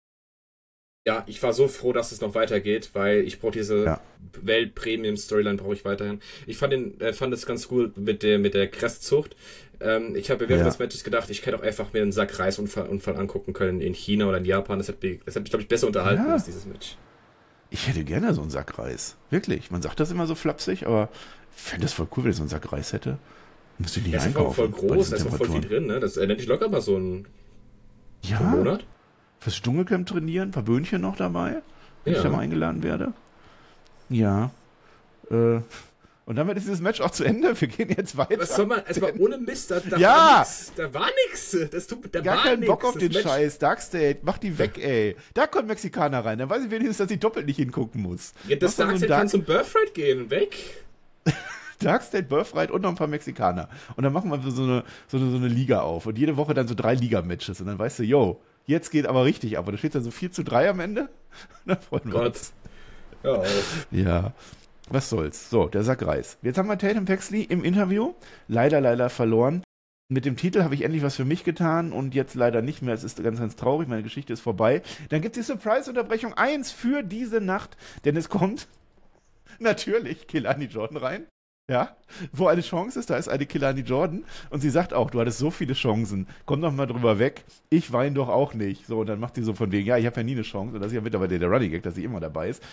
Ja, ich war so froh, dass es noch weitergeht, weil ich brauche diese Welt-Premium-Storyline brauche ich weiterhin. Ich fand es ganz cool mit der Kresszucht. Ich habe während des Matches gedacht, ich hätte auch einfach mir einen Sack Reisunfall angucken können in China oder in Japan. Das hat mich, glaube ich, besser unterhalten als dieses Match. Ich hätte gerne so einen Sack Reis. Wirklich. Man sagt das immer so flapsig, aber ich fände das voll cool, wenn ich so einen Sack Reis hätte. Müsste ich nicht einkaufen. Der ist voll groß, da ist auch voll viel drin, ne? Das nennt ich locker mal so einen Monat. Fürs Dschungelcamp trainieren, ein paar Böhnchen noch dabei, wenn ich da mal eingeladen werde. Ja. Und damit ist dieses Match auch zu Ende. Wir gehen jetzt weiter. Was soll man? Es war ohne Mist. Da war nix. Gar keinen Bock auf den Scheiß. Darkstate, mach die weg, ey. Da kommt Mexikaner rein. Dann weiß ich wenigstens, dass ich doppelt nicht hingucken muss. Ja, das Darkstate kann zum Birthright gehen. Weg. Darkstate, Birthright und noch ein paar Mexikaner. Und dann machen wir so eine Liga auf. Und jede Woche dann so 3 Liga-Matches. Und dann weißt du, yo, jetzt geht aber richtig ab. Und da steht dann so 4:3 am Ende. Da freuen wir uns. Ja. Ja. Was soll's. So, der Sack Reis. Jetzt haben wir Tatum Paxley im Interview. Leider verloren. Mit dem Titel habe ich endlich was für mich getan und jetzt leider nicht mehr. Es ist ganz, ganz traurig. Meine Geschichte ist vorbei. Dann gibt es die Surprise-Unterbrechung 1 für diese Nacht. Denn es kommt natürlich Kelani Jordan rein. Ja, wo eine Chance ist, da ist eine Kelani Jordan und sie sagt auch, du hattest so viele Chancen, komm doch mal drüber weg, ich weine doch auch nicht. So, und dann macht sie so von wegen, ja, ich habe ja nie eine Chance und das ist ja mittlerweile der Running Gag, dass sie immer dabei ist.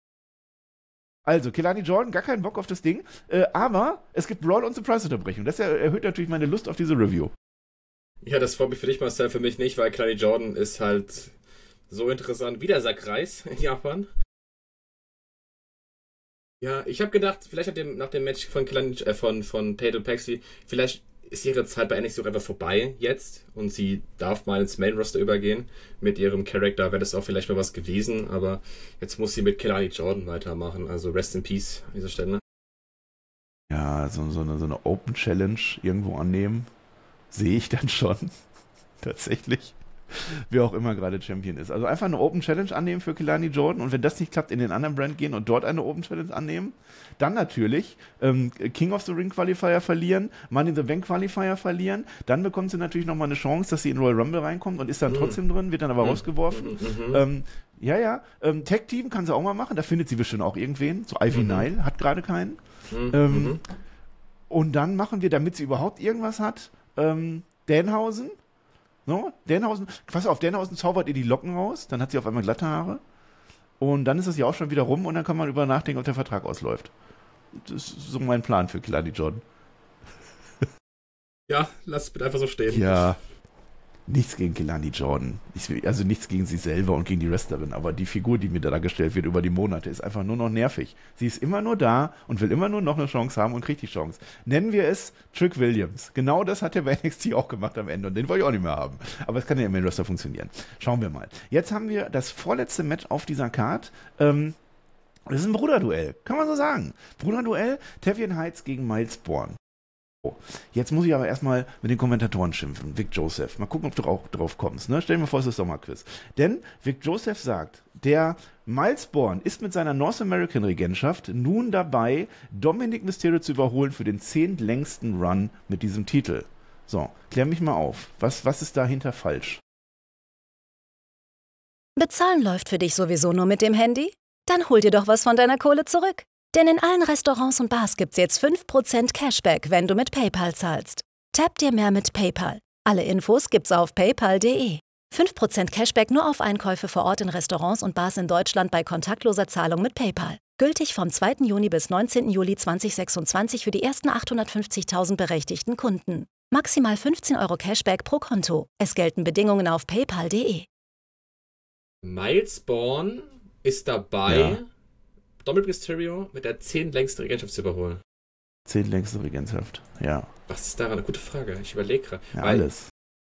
Also, Kelani Jordan, gar keinen Bock auf das Ding, aber es gibt Brawl und Surprise-Unterbrechung. Das erhöht natürlich meine Lust auf diese Review. Ja, das freut mich für dich, Marcel, für mich nicht, weil Kelani Jordan ist halt so interessant wie der Sack Reis in Japan. Ja, ich habe gedacht, vielleicht nach dem Match von Tatum Paxley, vielleicht ist ihre Zeit bei NXT einfach vorbei jetzt und sie darf mal ins Main-Roster übergehen. Mit ihrem Charakter wäre das auch vielleicht mal was gewesen, aber jetzt muss sie mit Kelani Jordan weitermachen, also Rest in Peace an dieser Stelle. Ja, so eine Open Challenge irgendwo annehmen, sehe ich dann schon. Tatsächlich. Wer auch immer gerade Champion ist. Also einfach eine Open Challenge annehmen für Kelani Jordan und wenn das nicht klappt, in den anderen Brand gehen und dort eine Open Challenge annehmen. Dann natürlich King of the Ring Qualifier verlieren, Money in the Bank Qualifier verlieren. Dann bekommt sie natürlich nochmal eine Chance, dass sie in Royal Rumble reinkommt und ist dann trotzdem drin, wird dann aber rausgeworfen. Tag Team kann sie auch mal machen, da findet sie bestimmt auch irgendwen. So Ivy Nile hat gerade keinen. Und dann machen wir, damit sie überhaupt irgendwas hat, Danhausen. No? Pass auf, Danhausen zaubert ihr die Locken raus, dann hat sie auf einmal glatte Haare und dann ist das ja auch schon wieder rum und dann kann man über nachdenken, ob der Vertrag ausläuft. Das ist so mein Plan für Kelani Jordan. Ja, lass es bitte einfach so stehen. Ja. Nichts gegen Kelani Jordan. Also nichts gegen sie selber und gegen die Wrestlerin, aber die Figur, die mir da dargestellt wird über die Monate, ist einfach nur noch nervig. Sie ist immer nur da und will immer nur noch eine Chance haben und kriegt die Chance. Nennen wir es Trick Williams. Genau das hat er bei NXT auch gemacht am Ende und den wollte ich auch nicht mehr haben. Aber es kann ja im Main Roster funktionieren. Schauen wir mal. Jetzt haben wir das vorletzte Match auf dieser Card. Das ist ein Bruderduell, kann man so sagen. Bruderduell, Tavian Heights gegen Miles Bourne. Jetzt muss ich aber erstmal mit den Kommentatoren schimpfen. Vic Joseph. Mal gucken, ob du auch drauf kommst. Ne? Stell dir mal vor, es ist Sommerquiz. Denn Vic Joseph sagt, der Miles Bourne ist mit seiner North American Regentschaft nun dabei, Dominic Mysterio zu überholen für den 10. längsten Run mit diesem Titel. So, klär mich mal auf. Was ist dahinter falsch? Bezahlen läuft für dich sowieso nur mit dem Handy? Dann hol dir doch was von deiner Kohle zurück. Denn in allen Restaurants und Bars gibt's jetzt 5% Cashback, wenn du mit PayPal zahlst. Tap dir mehr mit PayPal. Alle Infos gibt's auf paypal.de. 5% Cashback nur auf Einkäufe vor Ort in Restaurants und Bars in Deutschland bei kontaktloser Zahlung mit PayPal. Gültig vom 2. Juni bis 19. Juli 2026 für die ersten 850.000 berechtigten Kunden. Maximal 15 € Cashback pro Konto. Es gelten Bedingungen auf paypal.de. Miles Bourne ist dabei, Dominic Mysterio mit der 10. längsten Regentschaft zu überholen. 10. längste Regentschaft, ja. Was ist daran? Eine gute Frage. Ich überlege gerade. Ja, alles.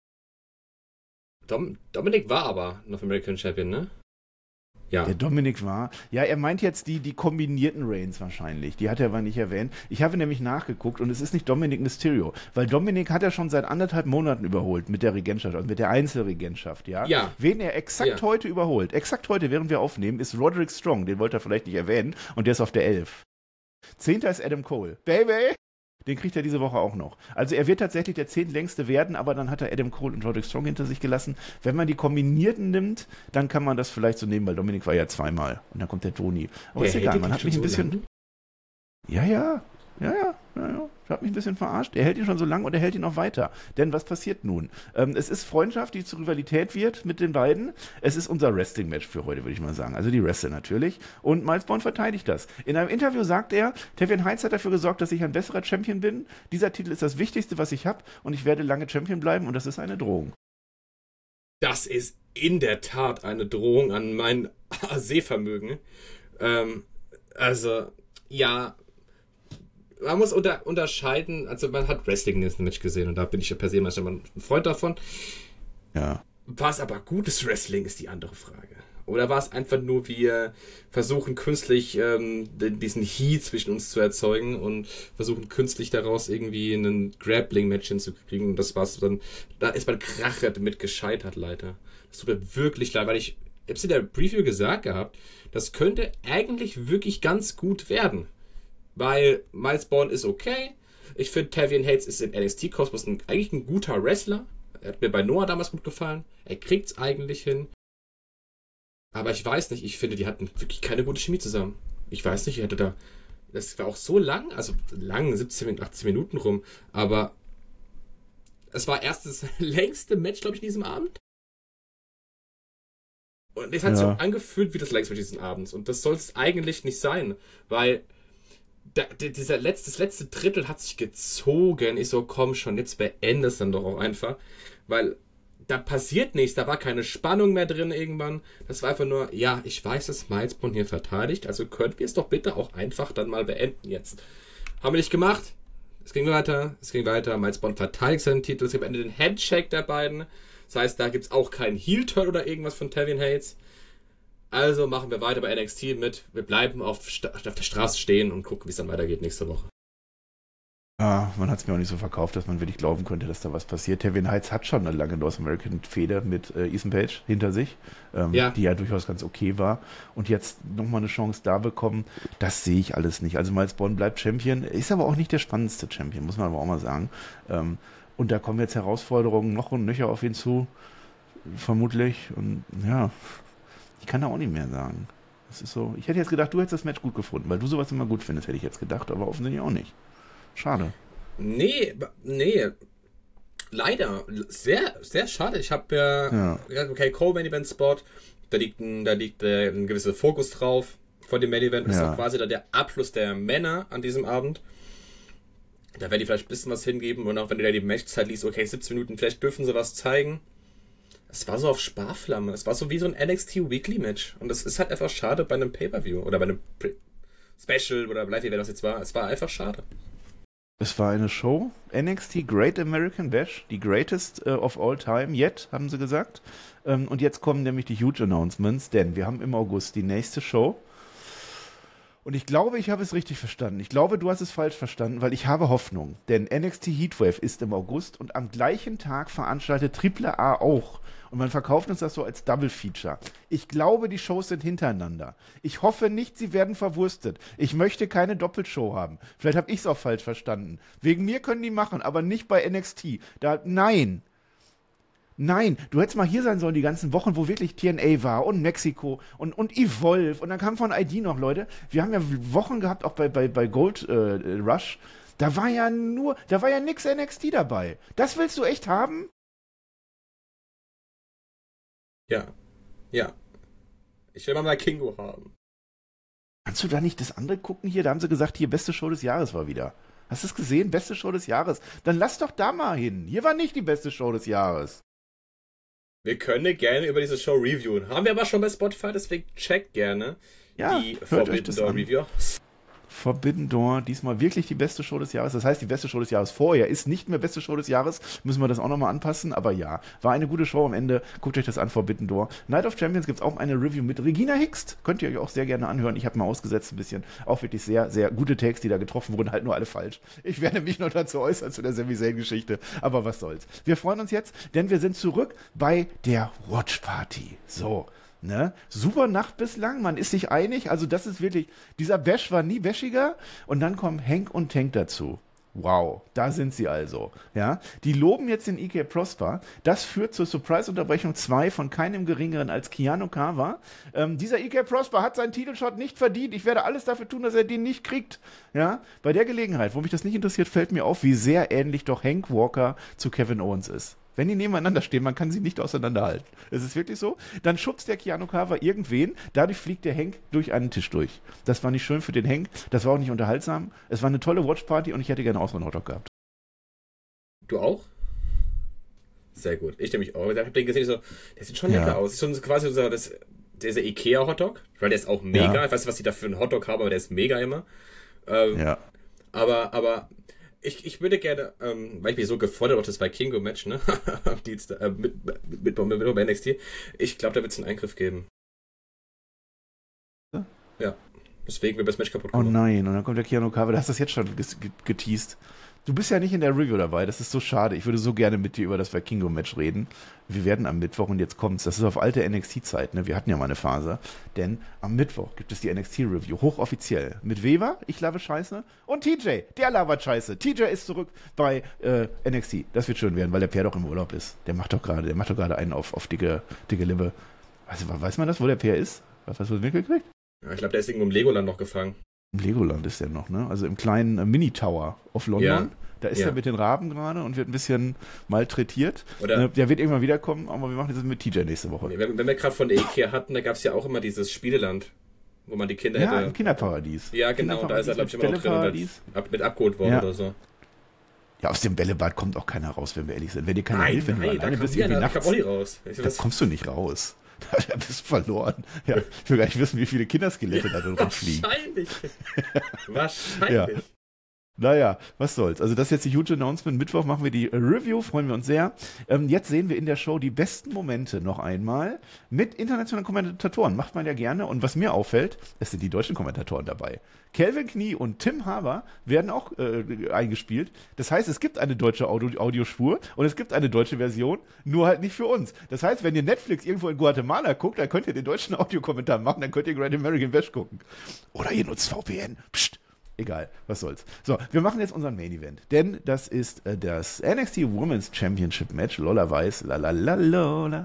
Dominic war aber North American Champion, ne? Ja. Der Dominik war. Ja, er meint jetzt die kombinierten Reigns wahrscheinlich. Die hat er aber nicht erwähnt. Ich habe nämlich nachgeguckt und es ist nicht Dominic Mysterio. Weil Dominic hat er schon seit 1,5 Monaten überholt mit der Regentschaft, also mit der Einzelregentschaft, ja? Ja. Wen er exakt heute überholt, exakt heute, während wir aufnehmen, ist Roderick Strong. Den wollte er vielleicht nicht erwähnen. Und der ist auf der 11. 10. ist Adam Cole. Baby! Den kriegt er diese Woche auch noch. Also er wird tatsächlich der 10. längste werden, aber dann hat er Adam Cole und Roderick Strong hinter sich gelassen. Wenn man die Kombinierten nimmt, dann kann man das vielleicht so nehmen, weil Dominik war ja zweimal. Und dann kommt der Toni. Aber ist egal, man hat mich ein bisschen... Ja. Hat mich ein bisschen verarscht. Er hält ihn schon so lang und er hält ihn auch weiter. Denn was passiert nun? Es ist Freundschaft, die zur Rivalität wird mit den beiden. Es ist unser Wrestling-Match für heute, würde ich mal sagen. Also die Wrestler natürlich. Und Miles Bourne verteidigt das. In einem Interview sagt er, Tavian Heights hat dafür gesorgt, dass ich ein besserer Champion bin. Dieser Titel ist das Wichtigste, was ich habe. Und ich werde lange Champion bleiben. Und das ist eine Drohung. Das ist in der Tat eine Drohung an mein Sehvermögen. Man muss unterscheiden, also man hat Wrestling in diesem Match gesehen und da bin ich ja per se manchmal ein Freund davon. Ja. War es aber gutes Wrestling, ist die andere Frage. Oder war es einfach nur, wir versuchen künstlich diesen Heat zwischen uns zu erzeugen und versuchen künstlich daraus irgendwie einen Grappling-Match hinzukriegen und das war's dann, da ist man krachend mit gescheitert, leider. Das tut mir wirklich leid, weil ich hab's in der Preview gesagt gehabt, das könnte eigentlich wirklich ganz gut werden. Weil Miles Bourne ist okay. Ich finde, Tavian Heights ist im NXT-Kosmos eigentlich ein guter Wrestler. Er hat mir bei Noah damals gut gefallen. Er kriegt's eigentlich hin. Aber ich weiß nicht, ich finde, die hatten wirklich keine gute Chemie zusammen. Ich weiß nicht, das war auch so lang, also lang, 17, 18 Minuten rum, aber es war erst das längste Match, glaube ich, in diesem Abend. Und es hat sich auch angefühlt wie das längste Match dieses Abends. Und das soll es eigentlich nicht sein, weil das letzte Drittel hat sich gezogen. Ich so, komm schon, jetzt beende es dann doch auch einfach. Weil da passiert nichts, da war keine Spannung mehr drin irgendwann. Das war einfach nur, ja, ich weiß, dass Miles Bourne hier verteidigt, also könnt wir es doch bitte auch einfach dann mal beenden jetzt. Haben wir nicht gemacht. Es ging weiter. Miles Bourne verteidigt seinen Titel. Es gibt am Ende den Handshake der beiden. Das heißt, da gibt es auch keinen Heel-Turn oder irgendwas von Tavian Heights. Also machen wir weiter bei NXT mit. Wir bleiben auf der Straße stehen und gucken, wie es dann weitergeht nächste Woche. Ja, man hat es mir auch nicht so verkauft, dass man wirklich glauben könnte, dass da was passiert. Tavian Heights hat schon eine lange North American Fehde mit Ethan Page hinter sich, die ja durchaus ganz okay war. Und jetzt nochmal eine Chance da bekommen, das sehe ich alles nicht. Also Miles Bourne bleibt Champion, ist aber auch nicht der spannendste Champion, muss man aber auch mal sagen. Und da kommen jetzt Herausforderungen noch und nöcher auf ihn zu, vermutlich. Und ja, ich kann da auch nicht mehr sagen. Das ist so. Ich hätte jetzt gedacht, du hättest das Match gut gefunden, weil du sowas immer gut findest, hätte ich jetzt gedacht, aber offensichtlich auch nicht. Schade. Nee. Leider. Sehr, sehr schade. Ich habe okay, Main Event Spot. Da liegt ein gewisser Fokus drauf von dem Main Event. Das ist auch quasi der Abschluss der Männer an diesem Abend. Da werden die vielleicht ein bisschen was hingeben und auch wenn du da die Matchzeit liest, okay, 17 Minuten, vielleicht dürfen sie was zeigen. Es war so auf Sparflamme. Es war so wie so ein NXT Weekly Match. Und das ist halt einfach schade bei einem Pay-Per-View oder bei einem Special oder Live-Event, das jetzt war. Es war einfach schade. Es war eine Show, NXT Great American Bash, die greatest of all time, yet, haben sie gesagt. Und jetzt kommen nämlich die Huge Announcements, denn wir haben im August die nächste Show. Und ich glaube, ich habe es richtig verstanden. Ich glaube, du hast es falsch verstanden, weil ich habe Hoffnung. Denn NXT Heatwave ist im August und am gleichen Tag veranstaltet AAA auch. Und man verkauft uns das so als Double Feature. Ich glaube, die Shows sind hintereinander. Ich hoffe nicht, sie werden verwurstet. Ich möchte keine Doppelshow haben. Vielleicht habe ich es auch falsch verstanden. Wegen mir können die machen, aber nicht bei NXT. Nein, du hättest mal hier sein sollen die ganzen Wochen, wo wirklich TNA war und Mexiko und Evolve. Und dann kam von ID noch, Leute. Wir haben ja Wochen gehabt, auch bei Gold Rush. Da war ja nix NXT dabei. Das willst du echt haben? Ja. Ich will mal Kingo haben. Kannst du da nicht das andere gucken hier? Da haben sie gesagt, hier, beste Show des Jahres war wieder. Hast du es gesehen? Beste Show des Jahres. Dann lass doch da mal hin. Hier war nicht die beste Show des Jahres. Wir können gerne über diese Show reviewen. Haben wir aber schon bei Spotify, deswegen checkt gerne die Forbidden Door Review. Forbidden Door, diesmal wirklich die beste Show des Jahres. Das heißt, die beste Show des Jahres vorher ist nicht mehr beste Show des Jahres. Müssen wir das auch nochmal anpassen. Aber ja, war eine gute Show am Ende. Guckt euch das an, Forbidden Door. Night of Champions gibt es auch eine Review mit Regina Hickst. Könnt ihr euch auch sehr gerne anhören. Ich habe mal ausgesetzt ein bisschen. Auch wirklich sehr, sehr gute Takes, die da getroffen wurden. Halt nur alle falsch. Ich werde mich noch dazu äußern zu der Sami Zayn-Geschichte. Aber was soll's. Wir freuen uns jetzt, denn wir sind zurück bei der Watch Party. So. Ne? Super Nacht bislang, man ist sich einig, also das ist wirklich, dieser Bash war nie bashiger und dann kommen Hank und Tank dazu. Wow, da sind sie also. Ja? Die loben jetzt den EK Prosper, das führt zur Surprise-Unterbrechung 2 von keinem geringeren als Keanu Kawa. Dieser EK Prosper hat seinen Titelshot nicht verdient, ich werde alles dafür tun, dass er den nicht kriegt. Ja? Bei der Gelegenheit, wo mich das nicht interessiert, fällt mir auf, wie sehr ähnlich doch Hank Walker zu Kevin Owens ist. Wenn die nebeneinander stehen, man kann sie nicht auseinanderhalten. Es ist wirklich so. Dann schubst der Keanu Kawa irgendwen, dadurch fliegt der Hank durch einen Tisch durch. Das war nicht schön für den Hank, das war auch nicht unterhaltsam. Es war eine tolle Watchparty und ich hätte gerne auch so einen Hotdog gehabt. Du auch? Sehr gut. Ich nämlich auch. Ich habe den gesehen, so, der sieht schon lecker aus. Ist schon quasi so dieser Ikea-Hotdog, weil der ist auch mega. Ja. Ich weiß nicht, was die da für einen Hotdog haben, aber der ist mega immer. Aber ich würde gerne, weil ich mich so gefordert auf das Vikingo-Match, ne? mit NXT, ich glaube, da wird es einen Eingriff geben. Ja. Deswegen wird das Match kaputt gemacht. Oh nein, und dann kommt der Keanu Kawa, du hast das jetzt schon geteased. Du bist ja nicht in der Review dabei, das ist so schade. Ich würde so gerne mit dir über das Vikingo-Match reden. Wir werden am Mittwoch, und jetzt kommt's, das ist auf alte NXT-Zeit, ne? Wir hatten ja mal eine Phase, denn am Mittwoch gibt es die NXT-Review, hochoffiziell, mit Weber, ich labe Scheiße, und TJ, der labert Scheiße. TJ ist zurück bei NXT. Das wird schön werden, weil der Per doch im Urlaub ist. Der macht doch gerade einen auf dicke Lippe. Weiß man das, wo der Per ist? Hast du das mitgekriegt? Ja, ich glaube, der ist irgendwo im Legoland noch gefangen. Im Legoland ist der noch, ne? Also im kleinen Mini-Tower auf London. Ja. Da ist er mit den Raben gerade und wird ein bisschen malträtiert. Der wird irgendwann wiederkommen, aber wir machen das mit TJ nächste Woche. Wenn wir gerade von der Ikea hatten, da gab es ja auch immer dieses Spieleland, wo man die Kinder hätte... Ja, im Kinderparadies. Ja, genau, da ist er, glaube ich, immer noch drin und mit abgeholt worden oder so. Ja, aus dem Bällebad kommt auch keiner raus, wenn wir ehrlich sind. Wenn dir keiner hilft, wenn du alleine bist, irgendwie nachts, auch nicht raus. Da kommst du nicht raus. Da bist du verloren. Ja, ich will gar nicht wissen, wie viele Kinderskelette da drin rumfliegen. Wahrscheinlich. Ja. Naja, was soll's. Also das ist jetzt die huge Announcement. Mittwoch machen wir die Review, freuen wir uns sehr. Jetzt sehen wir in der Show die besten Momente noch einmal mit internationalen Kommentatoren. Macht man ja gerne. Und was mir auffällt, es sind die deutschen Kommentatoren dabei. Calvin Knie und Tim Haber werden auch eingespielt. Das heißt, es gibt eine deutsche Audiospur und es gibt eine deutsche Version, nur halt nicht für uns. Das heißt, wenn ihr Netflix irgendwo in Guatemala guckt, dann könnt ihr den deutschen Audiokommentar machen, dann könnt ihr Great American Bash gucken. Oder ihr nutzt VPN. Psst. Egal, was soll's. So, wir machen jetzt unseren Main Event, denn das ist das NXT Women's Championship Match. Lola Weiss, Lola,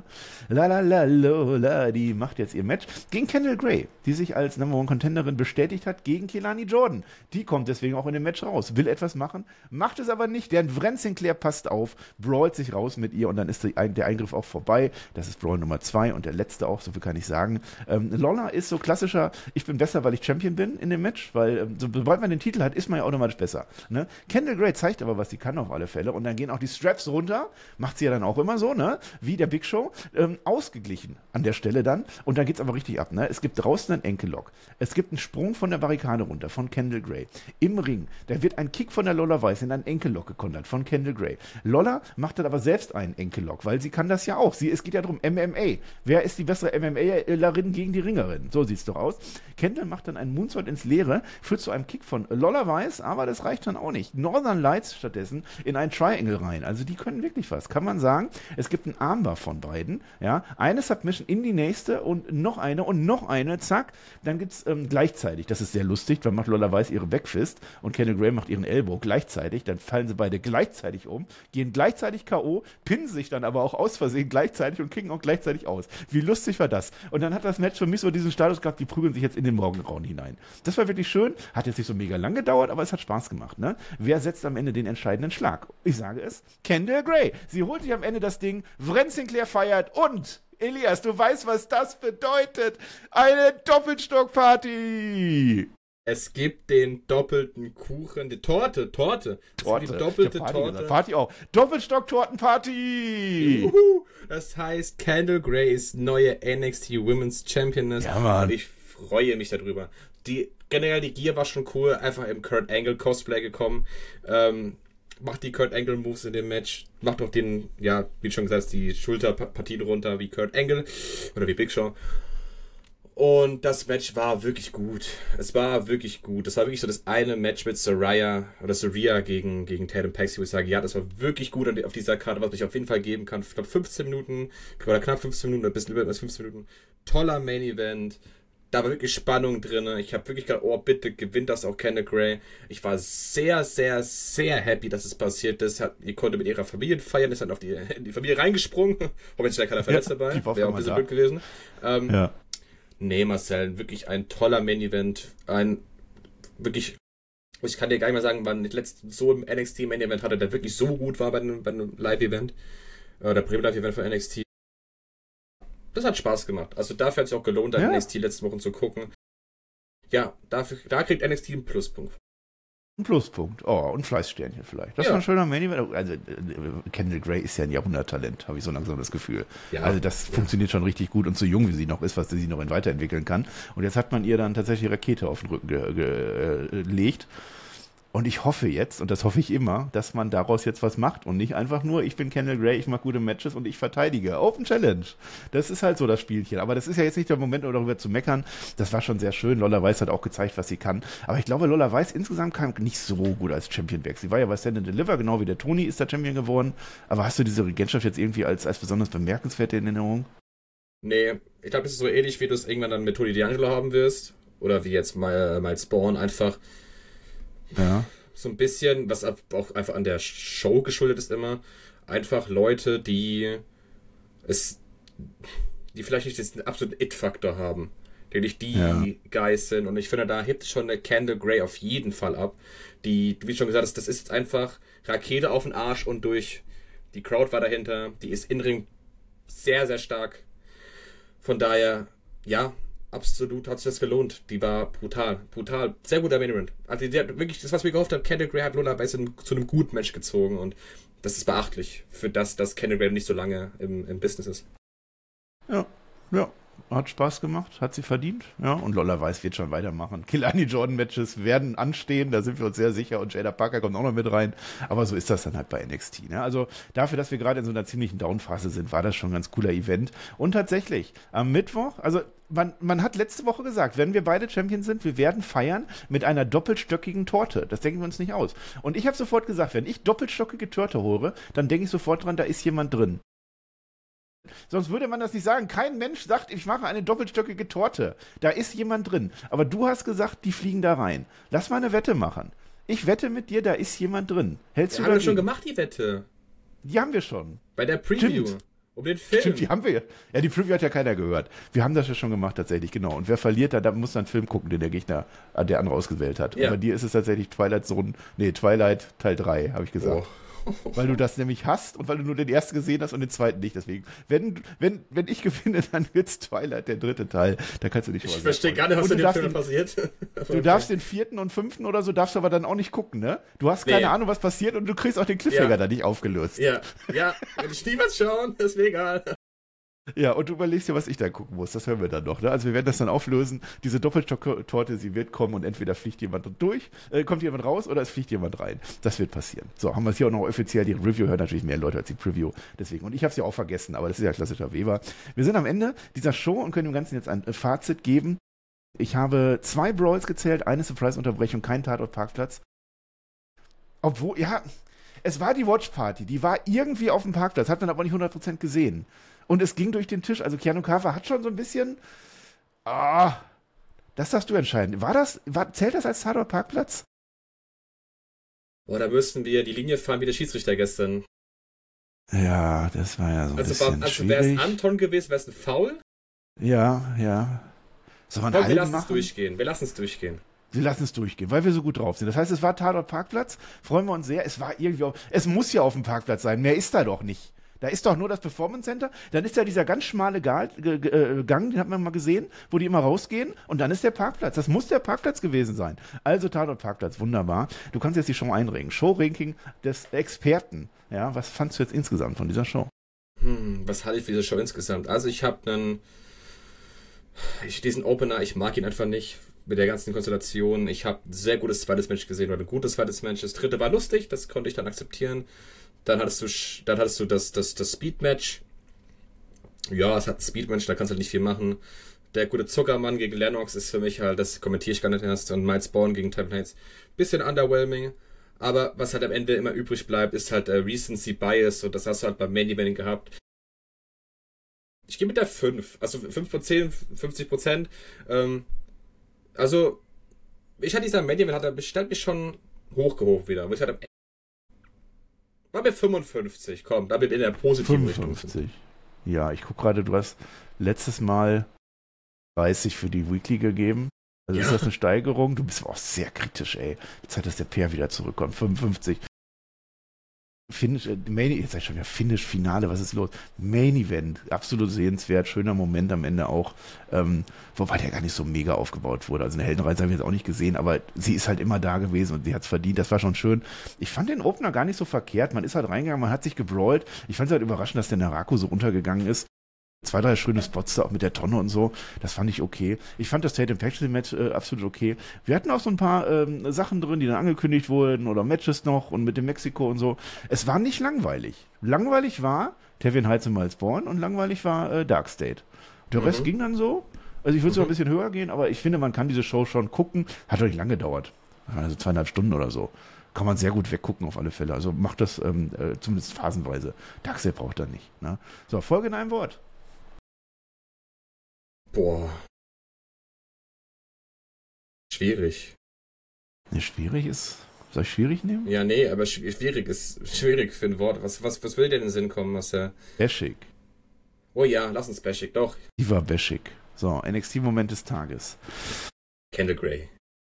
die macht jetzt ihr Match gegen Kendall Gray, die sich als Number One Contenderin bestätigt hat gegen Kelani Jordan. Die kommt deswegen auch in dem Match raus, will etwas machen, macht es aber nicht, denn Vren Sinclair passt auf, brawlt sich raus mit ihr und dann ist der Eingriff auch vorbei. Das ist Brawl Nummer 2 und der letzte auch, so viel kann ich sagen. Lola ist so klassischer, ich bin besser, weil ich Champion bin in dem Match, weil sobald man den Titel hat, ist man ja automatisch besser. Ne? Kendall Gray zeigt aber, was sie kann auf alle Fälle. Und dann gehen auch die Straps runter. Macht sie ja dann auch immer so, ne? Wie der Big Show. Ausgeglichen an der Stelle dann. Und dann geht's aber richtig ab. Ne? Es gibt draußen einen Enkellock. Es gibt einen Sprung von der Barrikade runter von Kendall Gray. Im Ring. Da wird ein Kick von der Lolla Weiss in einen Enkellock gekontert von Kendall Gray. Lolla macht dann aber selbst einen Enkellock, weil sie kann das ja auch. Es geht ja darum, MMA. Wer ist die bessere MMA-Lerin gegen die Ringerin? So sieht's doch aus. Kendall macht dann einen Moonsault ins Leere, führt zu einem Kick von Lolla Weiss, aber das reicht dann auch nicht. Northern Lights stattdessen in einen Triangle rein. Also die können wirklich was. Kann man sagen, es gibt einen Armbar von beiden. Ja? Eine Submission in die nächste und noch eine, zack. Dann gibt's gleichzeitig, das ist sehr lustig, dann macht Lolla Weiss ihre Backfist und Kendall Gray macht ihren Elbow gleichzeitig. Dann fallen sie beide gleichzeitig um, gehen gleichzeitig K.O., pinnen sich dann aber auch aus Versehen gleichzeitig und kicken auch gleichzeitig aus. Wie lustig war das? Und dann hat das Match für mich so diesen Status gehabt, die prügeln sich jetzt in den Morgengrauen hinein. Das war wirklich schön, hat jetzt nicht so mega lang gedauert, aber es hat Spaß gemacht. Ne? Wer setzt am Ende den entscheidenden Schlag? Ich sage es, Kendall Gray. Sie holt sich am Ende das Ding, Wren Sinclair feiert und Elias, du weißt, was das bedeutet. Eine Doppelstockparty. Es gibt den doppelten Kuchen, die Torte. Die doppelte Torte. Party auch. Doppelstock-Tortenparty. Das heißt, Kendall Gray ist neue NXT Women's Championess. Ja, Mann. Und ich freue mich darüber. Generell die Gear war schon cool, einfach im Kurt Angle Cosplay gekommen. Macht die Kurt Angle Moves in dem Match. Macht auch den, ja, wie schon gesagt, die Schulterpartien runter wie Kurt Angle oder wie Big Show. Und das Match war wirklich gut. Es war wirklich gut. Das war wirklich so das eine Match mit Saraya gegen Tatum Paxley, wo ich sage, ja, das war wirklich gut auf dieser Karte, was ich auf jeden Fall geben kann. Ich glaube 15 Minuten, oder knapp 15 Minuten, oder ein bisschen über als 15 Minuten. Toller Main Event. Da war wirklich Spannung drin. Ich habe wirklich gedacht, oh, bitte gewinnt das auch Kendall Gray. Ich war sehr, sehr, sehr happy, dass es passiert ist. Ihr konnte mit ihrer Familie feiern, ist dann in die Familie reingesprungen. Hoffentlich ist da keiner verletzt dabei. Wäre auch ein bisschen blöd gewesen. Ja. Nee, Marcel, wirklich ein toller Main-Event. Ich kann dir gar nicht mal sagen, wann ich letztens so im NXT Main-Event hatte, der wirklich so gut war bei einem Live-Event. Der Premium-Live-Event von NXT. Das hat Spaß gemacht. Also dafür hat es sich auch gelohnt, NXT letzte Woche zu gucken. Ja, da kriegt NXT einen Pluspunkt. Ein Pluspunkt. Oh, und Fleißsternchen vielleicht. Das war ein schöner Main-Event. Also, Kendall Gray ist ja ein Jahrhunderttalent, habe ich so langsam das Gefühl. Ja, also, das funktioniert schon richtig gut und so jung, wie sie noch ist, was sie noch weiterentwickeln kann. Und jetzt hat man ihr dann tatsächlich Rakete auf den Rücken gelegt. Und ich hoffe jetzt, und das hoffe ich immer, dass man daraus jetzt was macht und nicht einfach nur, ich bin Kendall Gray, ich mache gute Matches und ich verteidige. Open Challenge. Das ist halt so das Spielchen. Aber das ist ja jetzt nicht der Moment, um darüber zu meckern. Das war schon sehr schön. Lolla Weiss hat auch gezeigt, was sie kann. Aber ich glaube, Lolla Weiss insgesamt kam nicht so gut als Champion weg. Sie war ja bei Stand and Deliver, genau wie der Tony ist der Champion geworden. Aber hast du diese Regentschaft jetzt irgendwie als besonders bemerkenswert in Erinnerung? Nee, ich glaube, das ist so ähnlich, wie du es irgendwann dann mit Tony D'Angelo haben wirst. Oder wie jetzt mal Spawn einfach. Ja. So ein bisschen, was auch einfach an der Show geschuldet ist immer, einfach Leute, die vielleicht nicht den absoluten It-Faktor haben, die nicht die Guys sind. Und ich finde, da hebt schon eine Kendall Gray auf jeden Fall ab. Die, wie schon gesagt hast, das ist jetzt einfach Rakete auf den Arsch und durch. Die Crowd war dahinter, die ist in Ring sehr, sehr stark. Von daher, ja, absolut hat sich das gelohnt. Die war brutal. Sehr guter Main Event. Also die hat wirklich das, was wir gehofft haben, Kendall Gray hat Lolla Weiss zu einem guten Match gezogen und das ist beachtlich für das, dass Kendall Gray nicht so lange im Business ist. Ja. Hat Spaß gemacht, hat sie verdient. Ja, und Lolla Weiss wird schon weitermachen. Kilani Jordan Matches werden anstehen, da sind wir uns sehr sicher. Und Jada Parker kommt auch noch mit rein. Aber so ist das dann halt bei NXT. Ne? Also dafür, dass wir gerade in so einer ziemlichen Downphase sind, war das schon ein ganz cooler Event. Und tatsächlich, am Mittwoch, also man hat letzte Woche gesagt, wenn wir beide Champions sind, wir werden feiern mit einer doppelstöckigen Torte. Das denken wir uns nicht aus. Und ich habe sofort gesagt, wenn ich doppelstöckige Torte höre, dann denke ich sofort dran, da ist jemand drin. Sonst würde man das nicht sagen. Kein Mensch sagt, ich mache eine doppelstöckige Torte. Da ist jemand drin. Aber du hast gesagt, die fliegen da rein. Lass mal eine Wette machen. Ich wette mit dir, da ist jemand drin. Hältst du haben wir schon gemacht, die Wette. Die haben wir schon. Bei der Preview. Stimmt. Um den Film. Stimmt, die haben wir. Ja, die Preview hat ja keiner gehört. Wir haben das ja schon gemacht, tatsächlich, genau. Und wer verliert, da muss dann einen Film gucken, den der Gegner, der andere ausgewählt hat. Ja. Und bei dir ist es tatsächlich Twilight Teil 3, habe ich gesagt. Weil du das nämlich hast und weil du nur den ersten gesehen hast und den zweiten nicht. Deswegen, wenn ich gewinne, dann wird's Twilight, der dritte Teil. Da kannst du nicht Ich verstehe gar nicht, was in dem Film passiert. Du darfst den vierten und fünften oder so, darfst du aber dann auch nicht gucken, ne? Du hast keine Ahnung, was passiert und du kriegst auch den Cliffhanger da nicht aufgelöst. Ja, wenn ich nie was schauen, ist mir egal. Ja, und du überlegst dir, was ich dann gucken muss. Das hören wir dann noch, ne? Also wir werden das dann auflösen. Diese Doppeltorte, sie wird kommen und entweder fliegt jemand kommt jemand raus oder es fliegt jemand rein. Das wird passieren. So, haben wir es hier auch noch offiziell. Die Review hören natürlich mehr Leute als die Preview. Deswegen. Und ich habe es ja auch vergessen, aber das ist ja klassischer Weber. Wir sind am Ende dieser Show und können dem Ganzen jetzt ein Fazit geben. Ich habe 2 Brawls gezählt, eine Surprise-Unterbrechung, kein Tatort-Parkplatz. Obwohl, ja, es war die Watch-Party. Die war irgendwie auf dem Parkplatz, hat man aber nicht 100% gesehen. Und es ging durch den Tisch. Also Keanu Carver hat schon so ein bisschen. Das darfst du entscheiden. Zählt das als Tatort-Parkplatz? Da müssten wir die Linie fahren wie der Schiedsrichter gestern. Ja, das war ja so ein bisschen Also wäre es Anton gewesen, wäre es ein Foul? Ja. Wir lassen es durchgehen. Wir lassen es durchgehen, weil wir so gut drauf sind. Das heißt, es war Tatort-Parkplatz. Freuen wir uns sehr. Es muss ja auf dem Parkplatz sein. Mehr ist da doch nicht. Da ist doch nur das Performance Center, dann ist ja dieser ganz schmale Gang, den hat man mal gesehen, wo die immer rausgehen und dann ist der Parkplatz. Das muss der Parkplatz gewesen sein. Also Tatort Parkplatz, wunderbar. Du kannst jetzt die Show einregen. Show-Ranking des Experten. Ja, was fandst du jetzt insgesamt von dieser Show? Was halte ich für diese Show insgesamt? Also ich habe diesen Opener, ich mag ihn einfach nicht mit der ganzen Konstellation. Ich habe ein sehr gutes zweites Match gesehen oder ein gutes zweites Match. Das dritte war lustig, das konnte ich dann akzeptieren. Dann hattest du das Speed-Match. Ja, es hat ein Speed-Match, da kannst du halt nicht viel machen. Der gute Zuckermann gegen Lennox ist für mich halt, das kommentiere ich gar nicht erst. Und Miles Spawn gegen Type Knights, bisschen underwhelming. Aber was halt am Ende immer übrig bleibt, ist halt Recency Bias. Und das hast du halt beim Main Event gehabt. Ich gehe mit der 5. Also 5 von 10, 50%. Also, ich hatte dieser Main Event, bestand mich schon hochgehoben wieder. Wo ich halt war bei 55, komm, da bin ich in der positiven 55. Richtung. Ja, ich gucke gerade, du hast letztes Mal 30 für die Weekly gegeben. Also ist das eine Steigerung? Du bist auch sehr kritisch, ey. Zeit, dass der Peer wieder zurückkommt. 55. Finish, jetzt sag ich schon wieder Finish, Finale, was ist los? Main Event, absolut sehenswert, schöner Moment am Ende auch, wobei der gar nicht so mega aufgebaut wurde. Also eine Heldenreise habe ich jetzt auch nicht gesehen, aber sie ist halt immer da gewesen und sie hat es verdient, das war schon schön. Ich fand den Opener gar nicht so verkehrt, man ist halt reingegangen, man hat sich gebrawlt. Ich fand es halt überraschend, dass der Narako so runtergegangen ist. 2, 3 schöne Spots da auch mit der Tonne und so. Das fand ich okay. Ich fand das Tatum Paxton Match absolut okay. Wir hatten auch so ein paar Sachen drin, die dann angekündigt wurden oder Matches noch und mit dem Mexiko und so. Es war nicht langweilig. Langweilig war Tevin Heights und Miles Bourne und langweilig war Dark State. Der Rest ging dann so. Also ich würde sogar ein bisschen höher gehen, aber ich finde, man kann diese Show schon gucken. Hat doch nicht lange gedauert. Also 2,5 Stunden oder so. Kann man sehr gut weggucken auf alle Fälle. Also macht das zumindest phasenweise. Dark State braucht er nicht. Ne? So, Folge in einem Wort. Boah. Schwierig. Ne, schwierig ist. Soll ich schwierig nehmen? Ja, nee, aber schwierig ist schwierig für ein Wort. Was will dir in den Sinn kommen, was der. Bashig. Oh ja, lass uns Bashig, doch. Die war Bashig. So, NXT-Moment des Tages. Kendall Gray.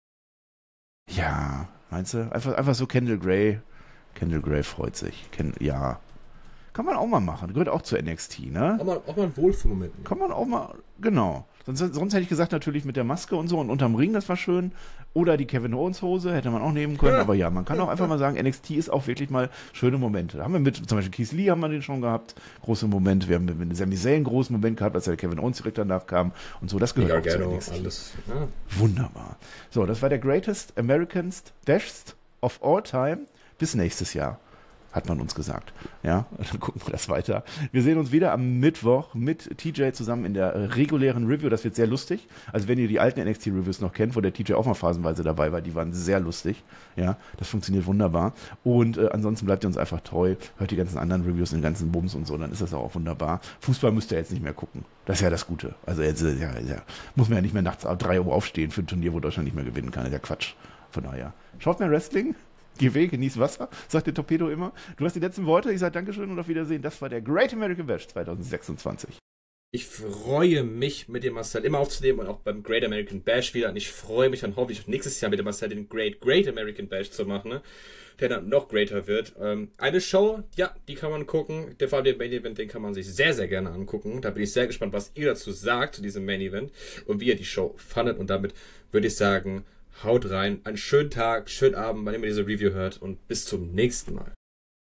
Ja, meinst du? Einfach so Kendall Gray. Kendall Gray freut sich. Ja. Kann man auch mal machen. Gehört auch zu NXT, ne? Auch mal ein Wohlfühlmoment. Kann man auch mal, genau. Sonst hätte ich gesagt, natürlich mit der Maske und so und unterm Ring, das war schön. Oder die Kevin Owens Hose hätte man auch nehmen können. Aber ja, man kann auch einfach mal sagen, NXT ist auch wirklich mal schöne Momente. Da haben wir mit, zum Beispiel Keith Lee haben wir den schon gehabt. Große Momente. Wir haben mit Sami Zayn einen großen Moment gehabt, als der Kevin Owens direkt danach kam. Und so, das gehört auch zu NXT. Alles. Ja. Wunderbar. So, das war der Greatest Americans Best of All Time. Bis nächstes Jahr. Hat man uns gesagt. Ja, dann gucken wir das weiter. Wir sehen uns wieder am Mittwoch mit TJ zusammen in der regulären Review. Das wird sehr lustig. Also wenn ihr die alten NXT-Reviews noch kennt, wo der TJ auch mal phasenweise dabei war, die waren sehr lustig. Ja, das funktioniert wunderbar. Und ansonsten bleibt ihr uns einfach treu. Hört die ganzen anderen Reviews, den ganzen Bums und so, dann ist das auch wunderbar. Fußball müsst ihr jetzt nicht mehr gucken. Das ist ja das Gute. Also jetzt muss man ja nicht mehr nachts ab 3 Uhr aufstehen für ein Turnier, wo Deutschland nicht mehr gewinnen kann. Das ist ja Quatsch. Von daher. Schaut mehr Wrestling. Geh weg, genieß Wasser, sagt der Torpedo immer. Du hast die letzten Worte. Ich sage Dankeschön und auf Wiedersehen. Das war der Great American Bash 2026. Ich freue mich, mit dem Marcel immer aufzunehmen und auch beim Great American Bash wieder. Und ich freue mich dann hoffentlich nächstes Jahr mit dem Marcel den Great American Bash zu machen, ne? Der dann noch greater wird. Eine Show, ja, die kann man gucken. Der vor allem den Main Event, den kann man sich sehr, sehr gerne angucken. Da bin ich sehr gespannt, was ihr dazu sagt, zu diesem Main Event. Und wie ihr die Show fandet. Und damit würde ich sagen, haut rein. Einen schönen Tag, schönen Abend, wann immer diese Review hört. Und bis zum nächsten Mal.